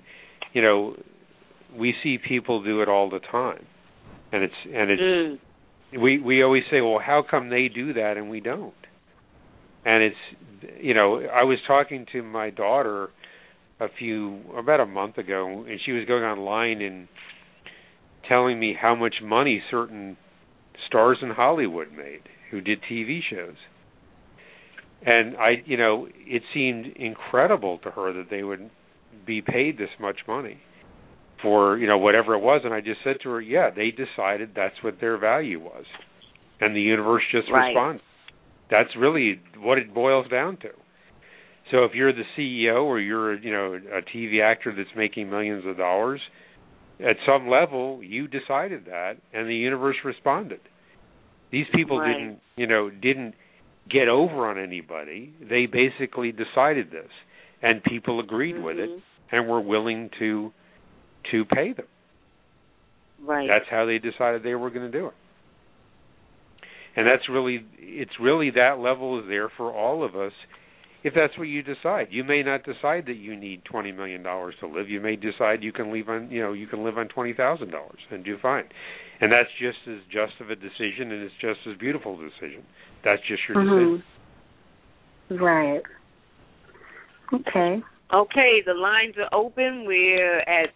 we see people do it all the time. And it's we always say, well, how come they do that and we don't? And it's I was talking to my daughter about a month ago, and she was going online and telling me how much money certain stars in Hollywood made who did TV shows. And it seemed incredible to her that they would be paid this much money for, whatever it was. And I just said to her, yeah, they decided that's what their value was. And the universe just responded. That's really what it boils down to. So if you're the CEO, or you're a TV actor that's making millions of dollars, at some level you decided that, and the universe responded. These people didn't get over on anybody. They basically decided this, and people agreed with it and were willing to pay them. Right. That's how they decided they were going to do it. And it's really that level is there for all of us. If that's what you decide, you may not decide that you need $20 million to live. You may decide you can live on $20,000 and do fine, and that's just as just of a decision, and it's just as beautiful a decision. That's just your decision. Right. Okay. Okay, the lines are open. We're at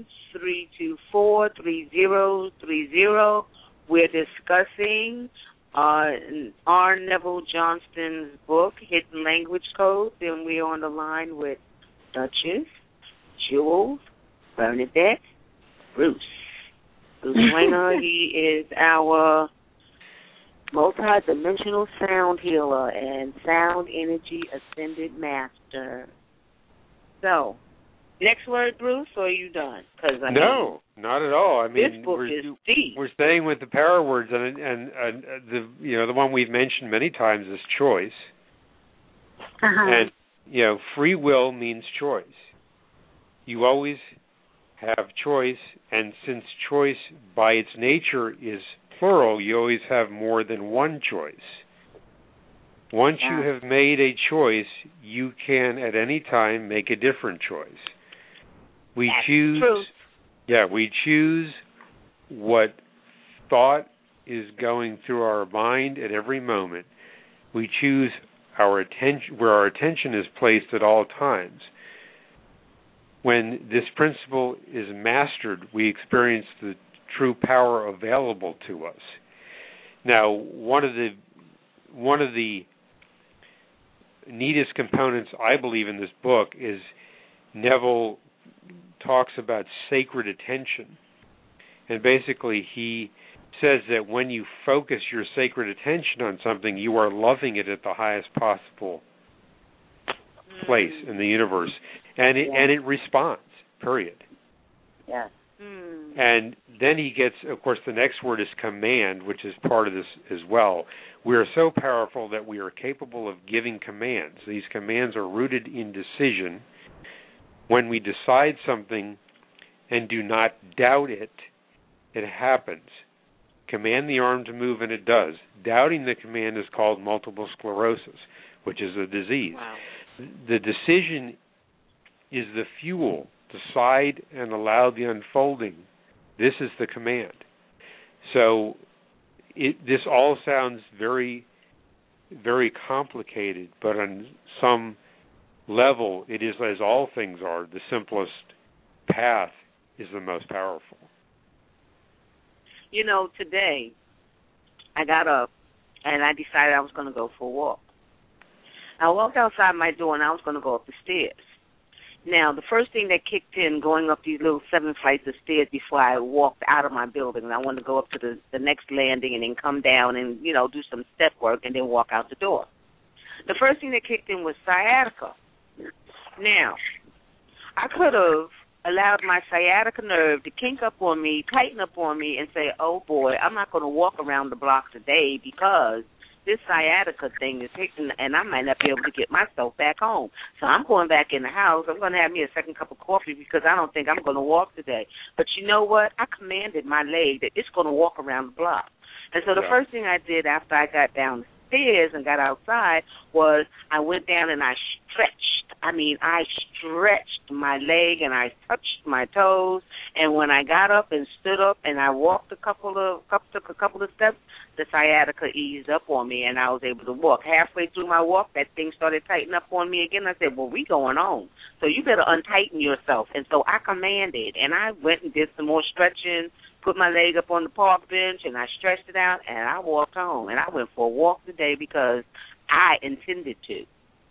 347-324-3030. We're discussing R. Neville Johnston's book, Hidden Language Codes, and we're on the line with Duchess, Jules, Bernadette, Bruce. Bruce Winger, he is our multi-dimensional sound healer and sound energy ascended master. So, next word, Bruce, or are you done? No, not at all. I mean, this book is deep. We're staying with the power words, and the one we've mentioned many times is choice. And free will means choice. You always have choice, and since choice by its nature is plural, you always have more than one choice. Once you have made a choice, you can at any time make a different choice. We choose what thought is going through our mind at every moment. We choose our attention, where our attention is placed at all times. When this principle is mastered, we experience the true power available to us. Now, one of the neatest components, I believe, in this book is Neville talks about sacred attention. And basically, he says that when you focus your sacred attention on something, you are loving it at the highest possible place in the universe. And it responds, period. Yeah. And then he gets, of course, the next word is command, which is part of this as well. We are so powerful that we are capable of giving commands. These commands are rooted in decision. When we decide something and do not doubt it, it happens. Command the arm to move, and it does. Doubting the command is called multiple sclerosis, which is a disease. Wow. The decision is the fuel. Decide and allow the unfolding. This is the command. So this all sounds very, very complicated, but on some level, it is, as all things are, the simplest path is the most powerful. You know, today I got up and I decided I was going to go for a walk. I walked outside my door and I was going to go up the stairs. Now, the first thing that kicked in going up these little 7 flights of stairs before I walked out of my building, and I wanted to go up to the next landing and then come down and, do some step work and then walk out the door. The first thing that kicked in was sciatica. Now, I could have allowed my sciatica nerve to kink up on me, tighten up on me, and say, oh, boy, I'm not going to walk around the block today because this sciatica thing is hitting, and I might not be able to get myself back home. So I'm going back in the house. I'm going to have me a second cup of coffee because I don't think I'm going to walk today. But you know what? I commanded my leg that it's going to walk around the block. And so the first thing I did after I got downstairs and got outside was I went down and I stretched. I stretched my leg and I touched my toes. And when I got up and stood up and I walked took a couple of steps, the sciatica eased up on me and I was able to walk. Halfway through my walk, that thing started tightening up on me again. I said, well, we going on. So you better untighten yourself. And so I commanded, and I went and did some more stretching, put my leg up on the park bench, and I stretched it out, and I walked home. And I went for a walk today because I intended to.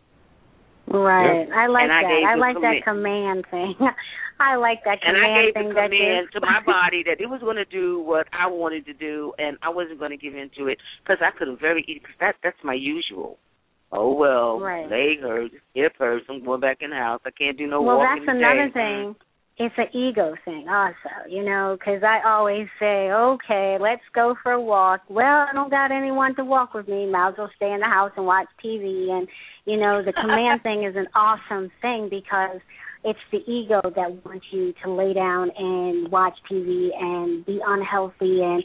Right. Yeah. I like and that. I like that command thing. I like that command thing. And I gave the command to my body that it was going to do what I wanted to do, and I wasn't going to give in to it because I could have very easily, because that's my usual. Oh, well, leg hurts, hip hurts, I'm going back in the house. I can't do no walking. Well, that's another thing. It's an ego thing also, because I always say, okay, let's go for a walk. Well, I don't got anyone to walk with me. Might as well stay in the house and watch TV. And, the command thing is an awesome thing because it's the ego that wants you to lay down and watch TV and be unhealthy and,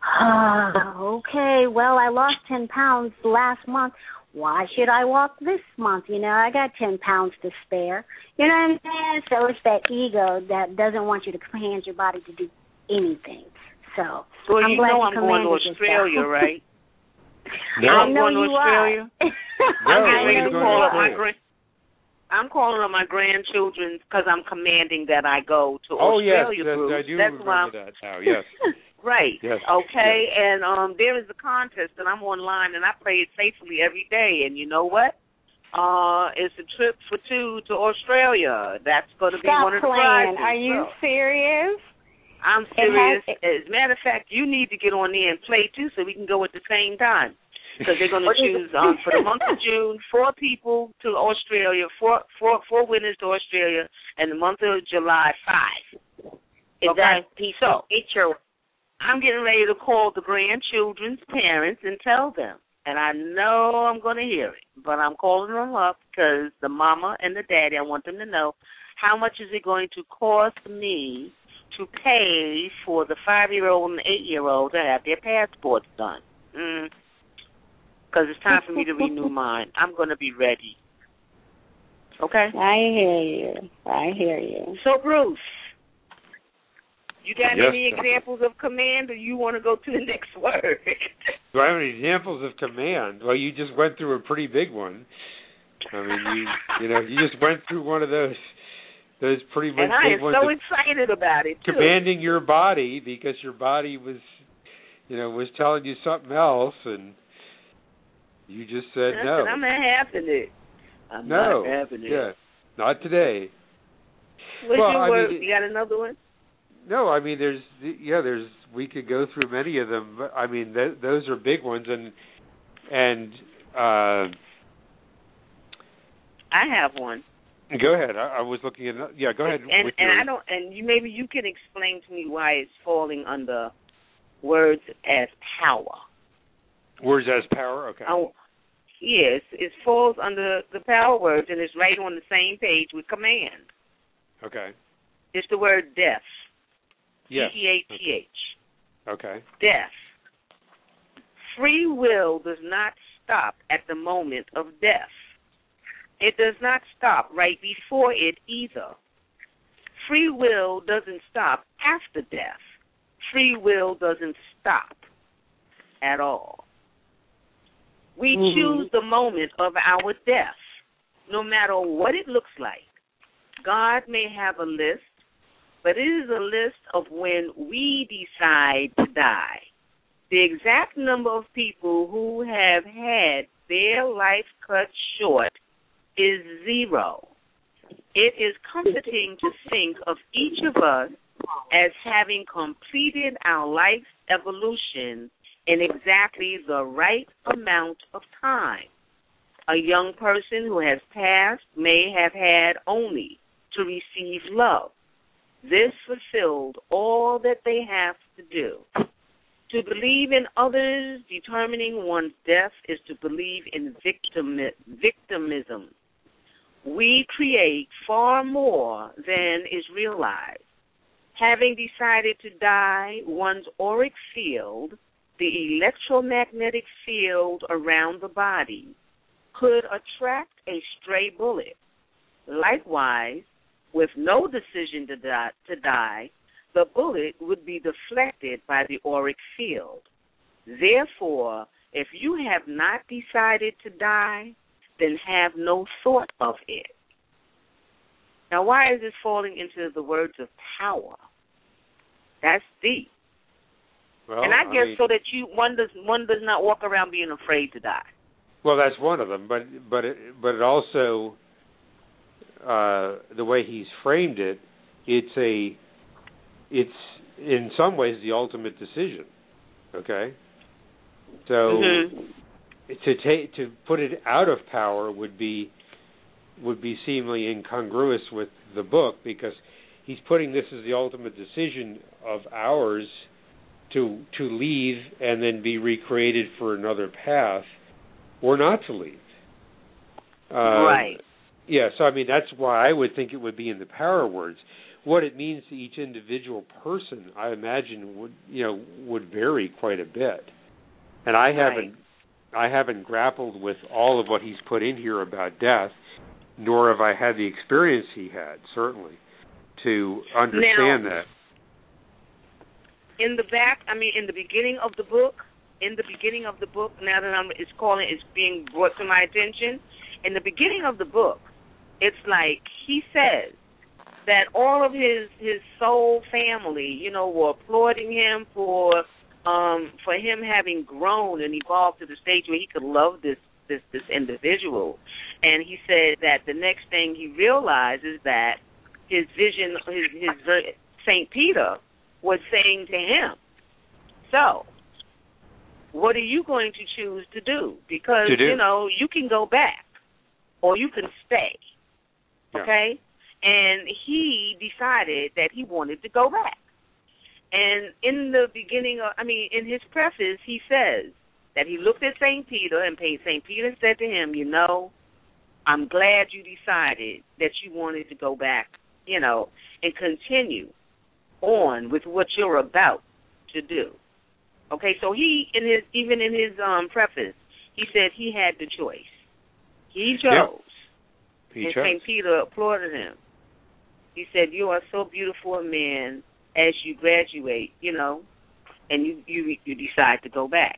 okay, well, I lost 10 pounds last month. Why should I walk this month? I got 10 pounds to spare. You know what I'm saying? So it's that ego that doesn't want you to command your body to do anything. So well, I'm glad I'm going to Australia, right? No. I'm going to Australia. I'm calling on my grandchildren because I'm commanding that I go to Australia. Yes, I do remember that now, yes. Right. Yes. Okay. Yes. And there is a contest, and I'm online, and I play it faithfully every day. And you know what? It's a trip for two to Australia. That's going to be one of the prizes. Are you serious? I'm serious. As a matter of fact, you need to get on there and play too, so we can go at the same time. Because they're going to choose for the month of June 4 people to Australia, four winners to Australia, and the month of July 5. So I'm getting ready to call the grandchildren's parents and tell them. And I know I'm going to hear it, but I'm calling them up because the mama and the daddy, I want them to know how much is it going to cost me to pay for the 5-year-old and 8-year-old to have their passports done. Because it's time for me to renew mine. I'm going to be ready. Okay? I hear you. So, Bruce, you got Yes. any examples of command, or you want to go to the next word? Do I have any examples of command? Well, you just went through a pretty big one. I mean, you just went through one of those pretty much big ones. And I am so excited about it, too. Commanding your body because your body was telling you something else, and you just said no. I'm not having it. I'm not having it. Yeah, not today. What's your word? You got another one? No, I mean, we could go through many of them, but I mean, those are big ones, and I have one. Go ahead. I was looking at. Yeah, go ahead. Maybe you can explain to me why it's falling under words as power. Words as power. Okay. Yes, it falls under the power words, and it's right on the same page with command. Okay. It's the word death. Yes. Death. Okay. Death. Free will does not stop at the moment of death. It does not stop right before it either. Free will doesn't stop after death. Free will doesn't stop at all. We choose the moment of our death, no matter what it looks like. God may have a list, but it is a list of when we decide to die. The exact number of people who have had their life cut short is 0. It is comforting to think of each of us as having completed our life's evolution in exactly the right amount of time. A young person who has passed may have had only to receive love. This fulfilled all that they have to do. To believe in others determining one's death is to believe in victimism. We create far more than is realized. Having decided to die, one's auric field, the electromagnetic field around the body, could attract a stray bullet. Likewise, with no decision to die, the bullet would be deflected by the auric field. Therefore, if you have not decided to die, then have no thought of it. Now, why is this falling into the words of power? That's deep. Well, and I guess so that one does not walk around being afraid to die. Well, that's one of them, but it also the way he's framed it, it's in some ways the ultimate decision. Okay, so to put it out of power would be seemingly incongruous with the book, because he's putting this as the ultimate decision of ours to leave and then be recreated for another path, or not to leave. Right. Yeah, so I mean that's why I would think it would be in the power words. What it means to each individual person, I imagine would vary quite a bit. And I haven't grappled with all of what he's put in here about death, nor have I had the experience he had, certainly, to understand that. In the beginning of the book, now that it's being brought to my attention, in the beginning of the book, it's like he says, that all of his soul family, you know, were applauding him for him having grown and evolved to the stage where he could love this individual. And he said that the next thing he realized is that his vision, his St. Peter was saying to him, so what are you going to choose to do? Because, you know, you can go back or you can stay, okay? And he decided that he wanted to go back. And in the beginning, in his preface, he says that he looked at St. Peter and St. Peter said to him, you know, I'm glad you decided that you wanted to go back, you know, and continue on with what you're about to do. Okay, so he, even in his preface, he said he had the choice. He chose. He and chose. St. Peter applauded him. He said, you are so beautiful a man as you graduate, you know, and you decide to go back.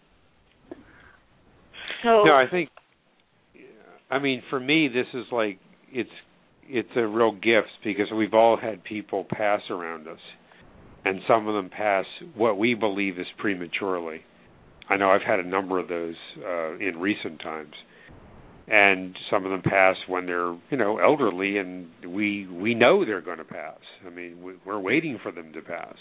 So, no, I think, for me, this is like, it's a real gift because we've all had people pass around us, and some of them pass what we believe is prematurely. I know I've had a number of those in recent times. And some of them pass when they're, you know, elderly, and we know they're going to pass. I mean, we're waiting for them to pass.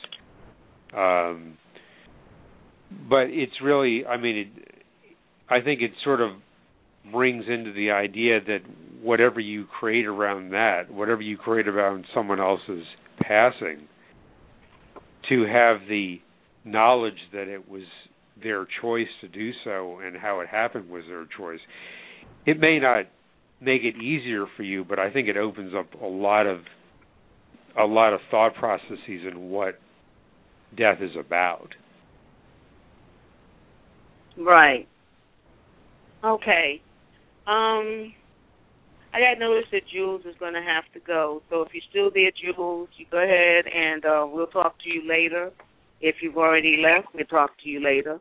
But it's really, I think it sort of brings into the idea that whatever you create around that, whatever you create around someone else's passing, to have the knowledge that it was their choice to do so and how it happened was their choice. It may not make it easier for you, but I think it opens up a lot of thought processes in what death is about. Right. Okay. I got notice that Jules is going to have to go, so if you're still there, Jules, you go ahead and we'll talk to you later. If you've already left, we'll talk to you later.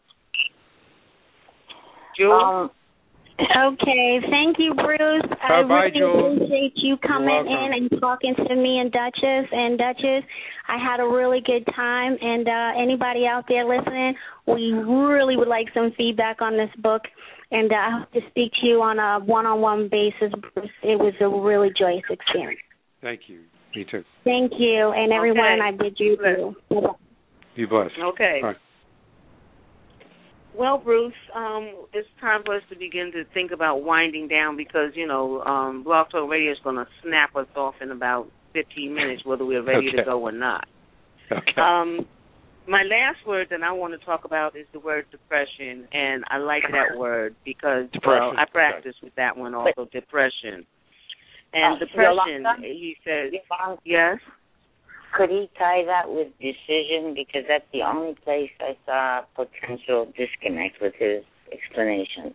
Jules? Okay, thank you, Bruce. I really appreciate you coming in and talking to me and Duchess. And Duchess, I had a really good time. And anybody out there listening, we really would like some feedback on this book. And I hope to speak to you on a one-on-one basis, Bruce. It was a really joyous experience. Thank you. Me too. Thank you. And everyone, I bid you too. Be blessed. Okay. Bye. Well, Bruce, it's time for us to begin to think about winding down because, you know, Blog Talk Radio is going to snap us off in about 15 minutes, whether we're ready to go or not. Okay. My last word that I want to talk about is the word depression, and I like that word because I practice with that one also, depression. And depression, he says, yes? Could he tie that with decision? Because that's the only place I saw potential disconnect with his explanation.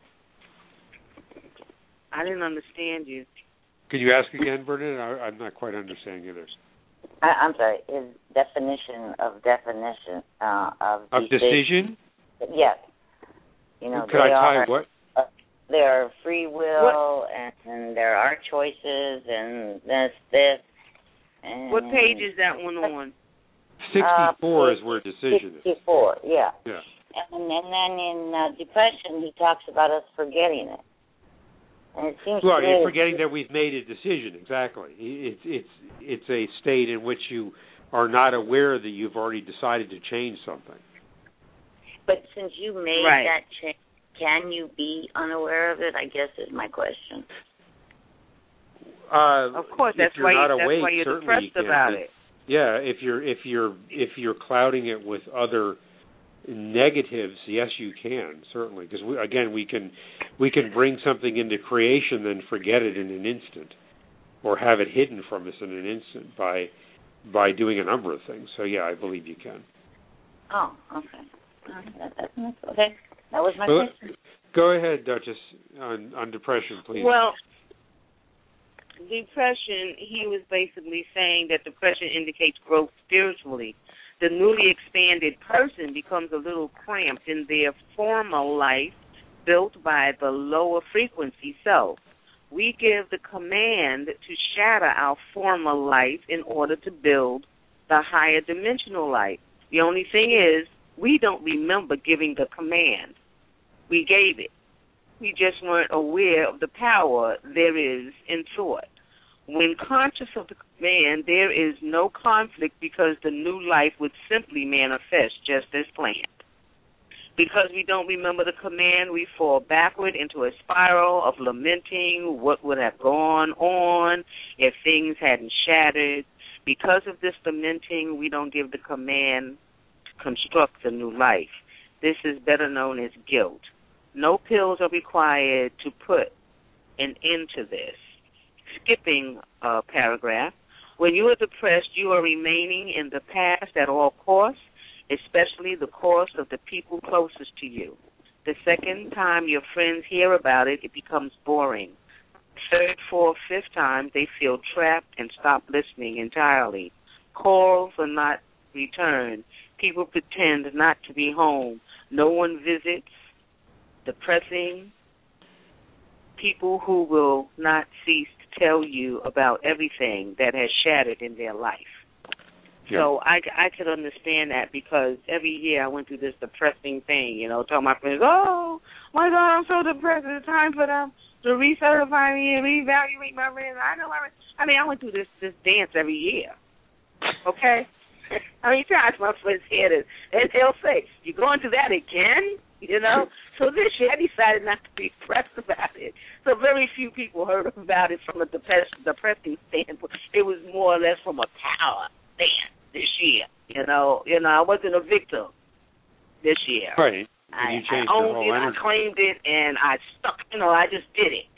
I didn't understand you. Could you ask again, Bernadette? I'm not quite understanding this. I'm sorry. His definition of decision? Yes. You know, could I tie what? There are free will, and there are choices, and this. And what page is that one on? 64 is where decision is. 64, yeah. Yeah. And then in depression, he talks about us forgetting it. And it seems you're forgetting that we've made a decision. Exactly. It's a state in which you are not aware that you've already decided to change something. But since you made that change, can you be unaware of it? I guess is my question. Of course, that's why you're depressed about it. Yeah, if you're clouding it with other negatives, yes, you can certainly, because we can bring something into creation, then forget it in an instant, or have it hidden from us in an instant by doing a number of things. So yeah, I believe you can. Oh, okay. Okay, that was my question. Go ahead, Duchess, on depression, please. Well, depression, he was basically saying that depression indicates growth spiritually. The newly expanded person becomes a little cramped in their former life built by the lower frequency self. we give the command to shatter our former life in order to build the higher dimensional life. The only thing is, we don't remember giving the command. We gave it. We just weren't aware of the power there is in thought. When conscious of the command, there is no conflict because the new life would simply manifest just as planned. Because we don't remember the command, we fall backward into a spiral of lamenting what would have gone on if things hadn't shattered. Because of this lamenting, we don't give the command to construct a new life. This is better known as guilt. No pills are required to put an end to this. Skipping a paragraph. When you are depressed, you are remaining in the past at all costs, especially the cost of the people closest to you. The second time your friends hear about it, it becomes boring. Third, fourth, fifth time, they feel trapped and stop listening entirely. Calls are not returned. People pretend not to be home. No one visits. Depressing. People who will not cease to tell you about everything that has shattered in their life. Yeah. So I could understand that because every year I went through this depressing thing, telling my friends, oh, my God, I'm so depressed. It's time for them to recertify me and reevaluate my risk. I went through this dance every year, okay? I mean, times my friends hear this, and they'll say, you're going through that again? So this year I decided not to be depressed about it. So very few people heard about it from a depressing standpoint. It was more or less from a power stand this year. I wasn't a victim this year. Right. I owned it, I claimed it, and I stuck. I just did it.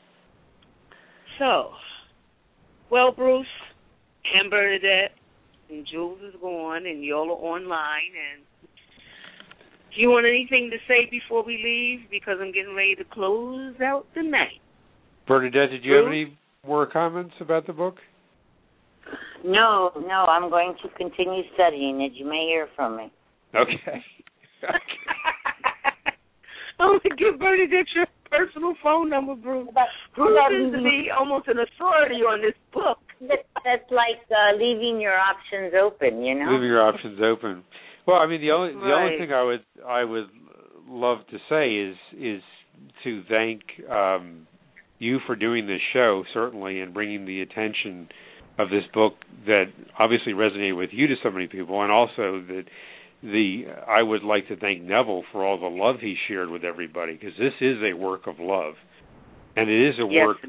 So, well, Bruce and Bernadette and Jules is gone, and y'all are online, and do you want anything to say before we leave? Because I'm getting ready to close out the night. Bernadette, did you have any more comments about the book? No, I'm going to continue studying it. You may hear from me. Okay. I'm going to give Bernadette your personal phone number, Bruce. Bruce seems to be almost an authority on this book. That's like leaving your options open, Leaving your options open. Well, I mean, the only thing I would love to say is to thank you for doing this show, certainly, and bringing the attention of this book that obviously resonated with you to so many people, and also that I would like to thank Neville for all the love he shared with everybody, because this is a work of love, and it is a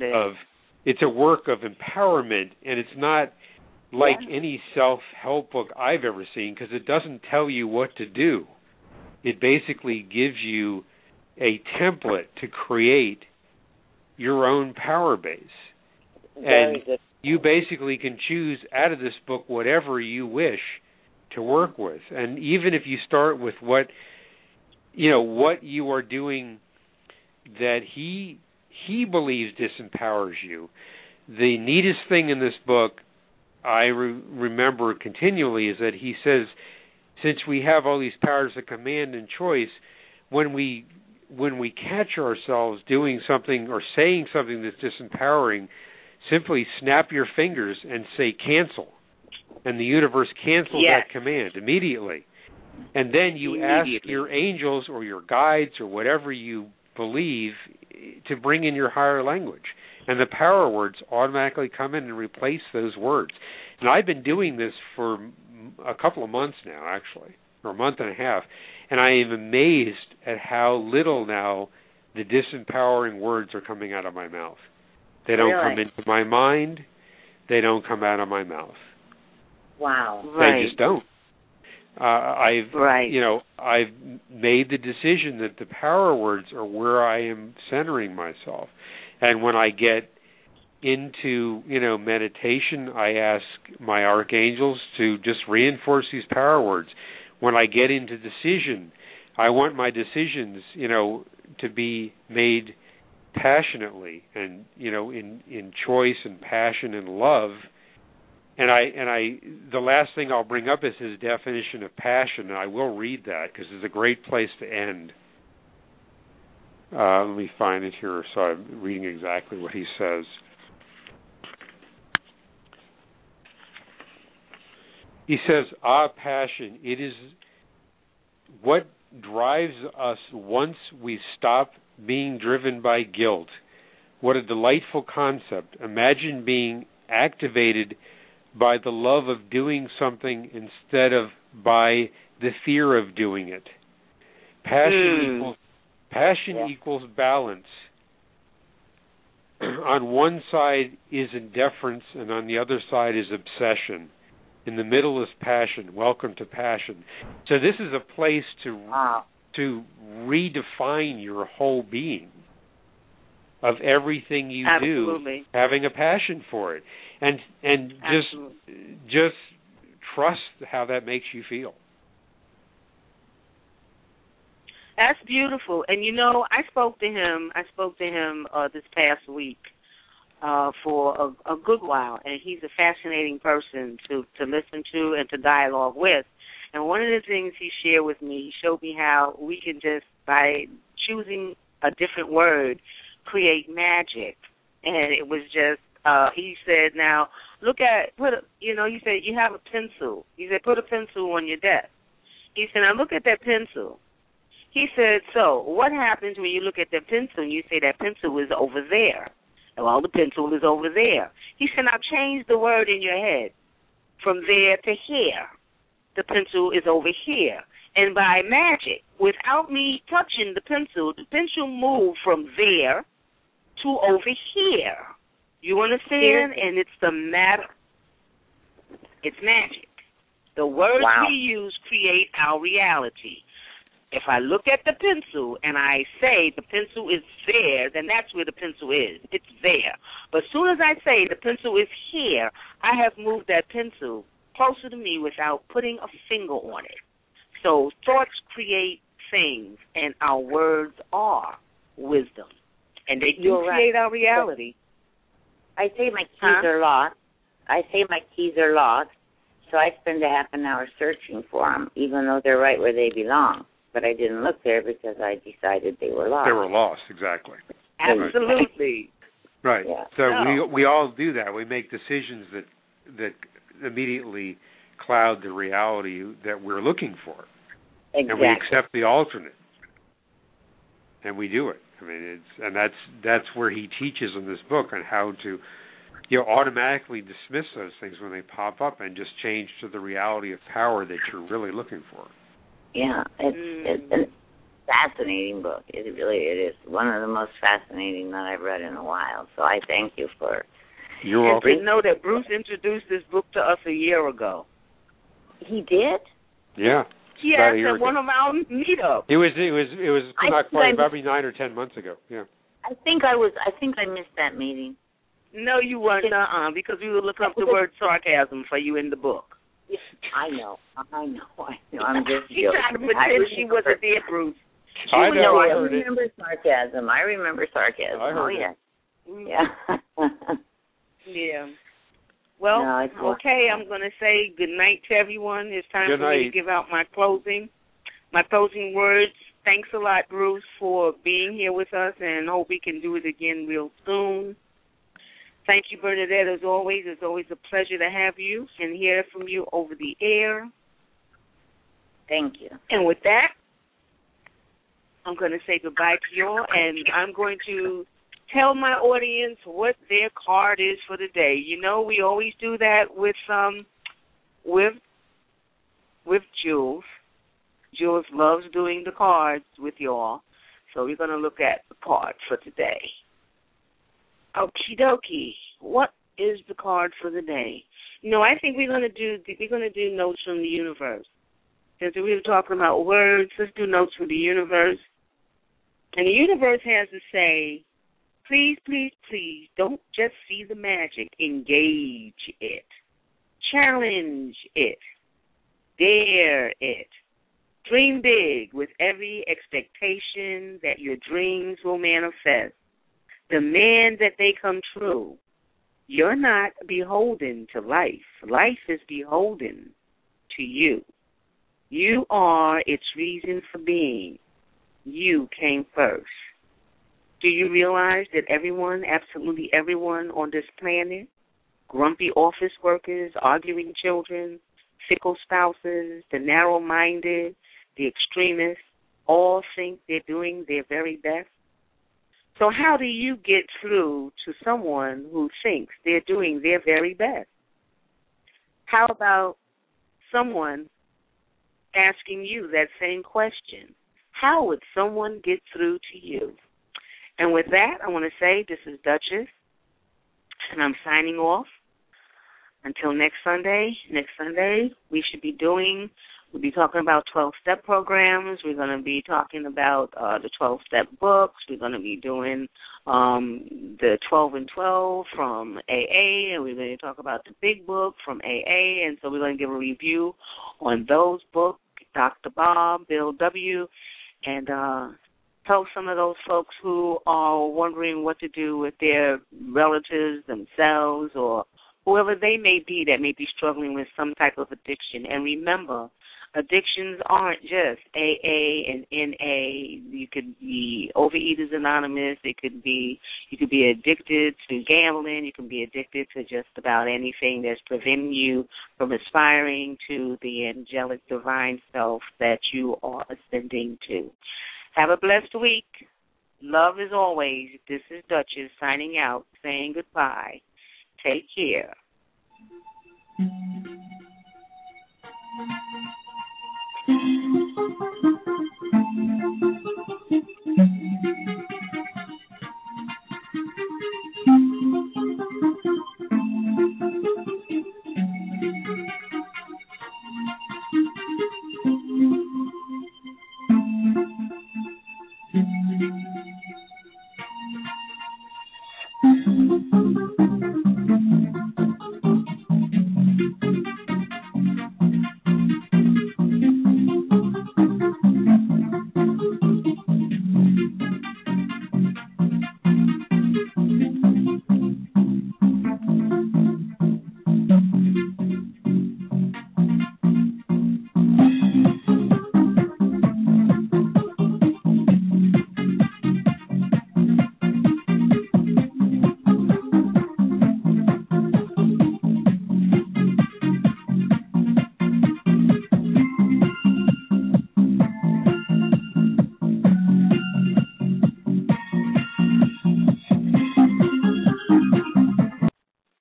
work of empowerment, and it's not like any self-help book I've ever seen, because it doesn't tell you what to do. It basically gives you a template to create your own power base. And you basically can choose out of this book whatever you wish to work with. And even if you start with what you are doing that he believes disempowers you, the neatest thing in this book I remember continually is that he says, since we have all these powers of command and choice, when we catch ourselves doing something or saying something that's disempowering, simply snap your fingers and say cancel, and the universe cancels that command immediately. And then you ask your angels or your guides or whatever you believe to bring in your higher language. And the power words automatically come in and replace those words. And I've been doing this for a couple of months now, actually, or a month and a half, and I am amazed at how little now the disempowering words are coming out of my mouth. They don't come into my mind. They don't come out of my mouth. Wow. They just don't. I've made the decision that the power words are where I am centering myself. And when I get into, meditation, I ask my archangels to just reinforce these power words. When I get into decision, I want my decisions, to be made passionately and, in choice and passion and love. And the last thing I'll bring up is his definition of passion, and I will read that because it's a great place to end. Let me find it here so I'm reading exactly what he says. He says, passion, it is what drives us once we stop being driven by guilt. What a delightful concept. Imagine being activated by the love of doing something instead of by the fear of doing it. Passion equals balance. On one side is indifference, and on the other side is obsession. In the middle is passion. Welcome to passion. So this is a place to redefine your whole being of everything you Absolutely. do, having a passion for it, and just trust how that makes you feel. That's beautiful. And I spoke to him this past week for a good while, and he's a fascinating person to listen to and to dialogue with. And one of the things he shared with me, he showed me how we can just, by choosing a different word, create magic. And it was just, he said, now, he said, you have a pencil. He said, put a pencil on your desk. He said, now look at that pencil. He said, so what happens when you look at that pencil and you say that pencil is over there? Well, the pencil is over there. He said, now change the word in your head from there to here. The pencil is over here. And by magic, without me touching the pencil moved from there to over here. You understand? And it's the matter. It's magic. The words we use create our reality. If I look at the pencil and I say the pencil is there, then that's where the pencil is. It's there. But as soon as I say the pencil is here, I have moved that pencil closer to me without putting a finger on it. So thoughts create things, and our words are wisdom. And they do create our reality. I say my keys are lost. So I spend a half an hour searching for them, even though they're right where they belong. But I didn't look there because I decided they were lost. They were lost, exactly. Absolutely. Right. Yeah. So we all do that. We make decisions that immediately cloud the reality that we're looking for. Exactly. And we accept the alternate. And we do it. I mean, that's where he teaches in this book on how to automatically dismiss those things when they pop up and just change to the reality of power that you're really looking for. Yeah, it's a fascinating book. It is one of the most fascinating that I've read in a while. So I thank you for. You're welcome. And to know that Bruce introduced this book to us a year ago. He did? Yeah. Yes, at one of our meetups. It was not quite, probably 9 or 10 months ago. Yeah. I think I missed that meeting. No, you weren't, because we would look up the word sarcasm for you in the book. I know. I'm just She tried to pretend she wasn't there, Bruce. I remember sarcasm. I heard it. Yeah. Yeah. Well, okay, I'm going to say good night to everyone. It's time for me to give out my closing words. Thanks a lot, Bruce, for being here with us, and hope we can do it again real soon. Thank you, Bernadette, as always. It's always a pleasure to have you and hear from you over the air. Thank you. And with that, I'm going to say goodbye to you all, and I'm going to tell my audience what their card is for the day. We always do that with Jules. Jules loves doing the cards with y'all, so we're going to look at the card for today. Okie dokie. What is the card for the day? I think we're going to do notes from the universe. Since we were talking about words, let's do notes from the universe. And the universe has to say, please, please, please, don't just see the magic. Engage it. Challenge it. Dare it. Dream big with every expectation that your dreams will manifest. Demand that they come true. You're not beholden to life. Life is beholden to you. You are its reason for being. You came first. Do you realize that everyone, absolutely everyone on this planet, grumpy office workers, arguing children, fickle spouses, the narrow-minded, the extremists, all think they're doing their very best? So how do you get through to someone who thinks they're doing their very best? How about someone asking you that same question? How would someone get through to you? And with that, I want to say this is Duchess, and I'm signing off. Until next Sunday, we'll be talking about 12-step programs. We're going to be talking about the 12-step books. We're going to be doing the 12 and 12 from AA, and we're going to talk about the big book from AA. And so we're going to give a review on those books, Dr. Bob, Bill W., and help some of those folks who are wondering what to do with their relatives, themselves, or whoever they may be that may be struggling with some type of addiction. And remember, addictions aren't just AA and NA. You could be Overeaters Anonymous. You could be addicted to gambling. You can be addicted to just about anything that's preventing you from aspiring to the angelic divine self that you are ascending to. Have a blessed week. Love as always. This is Duchess signing out, saying goodbye. Take care. Thank you.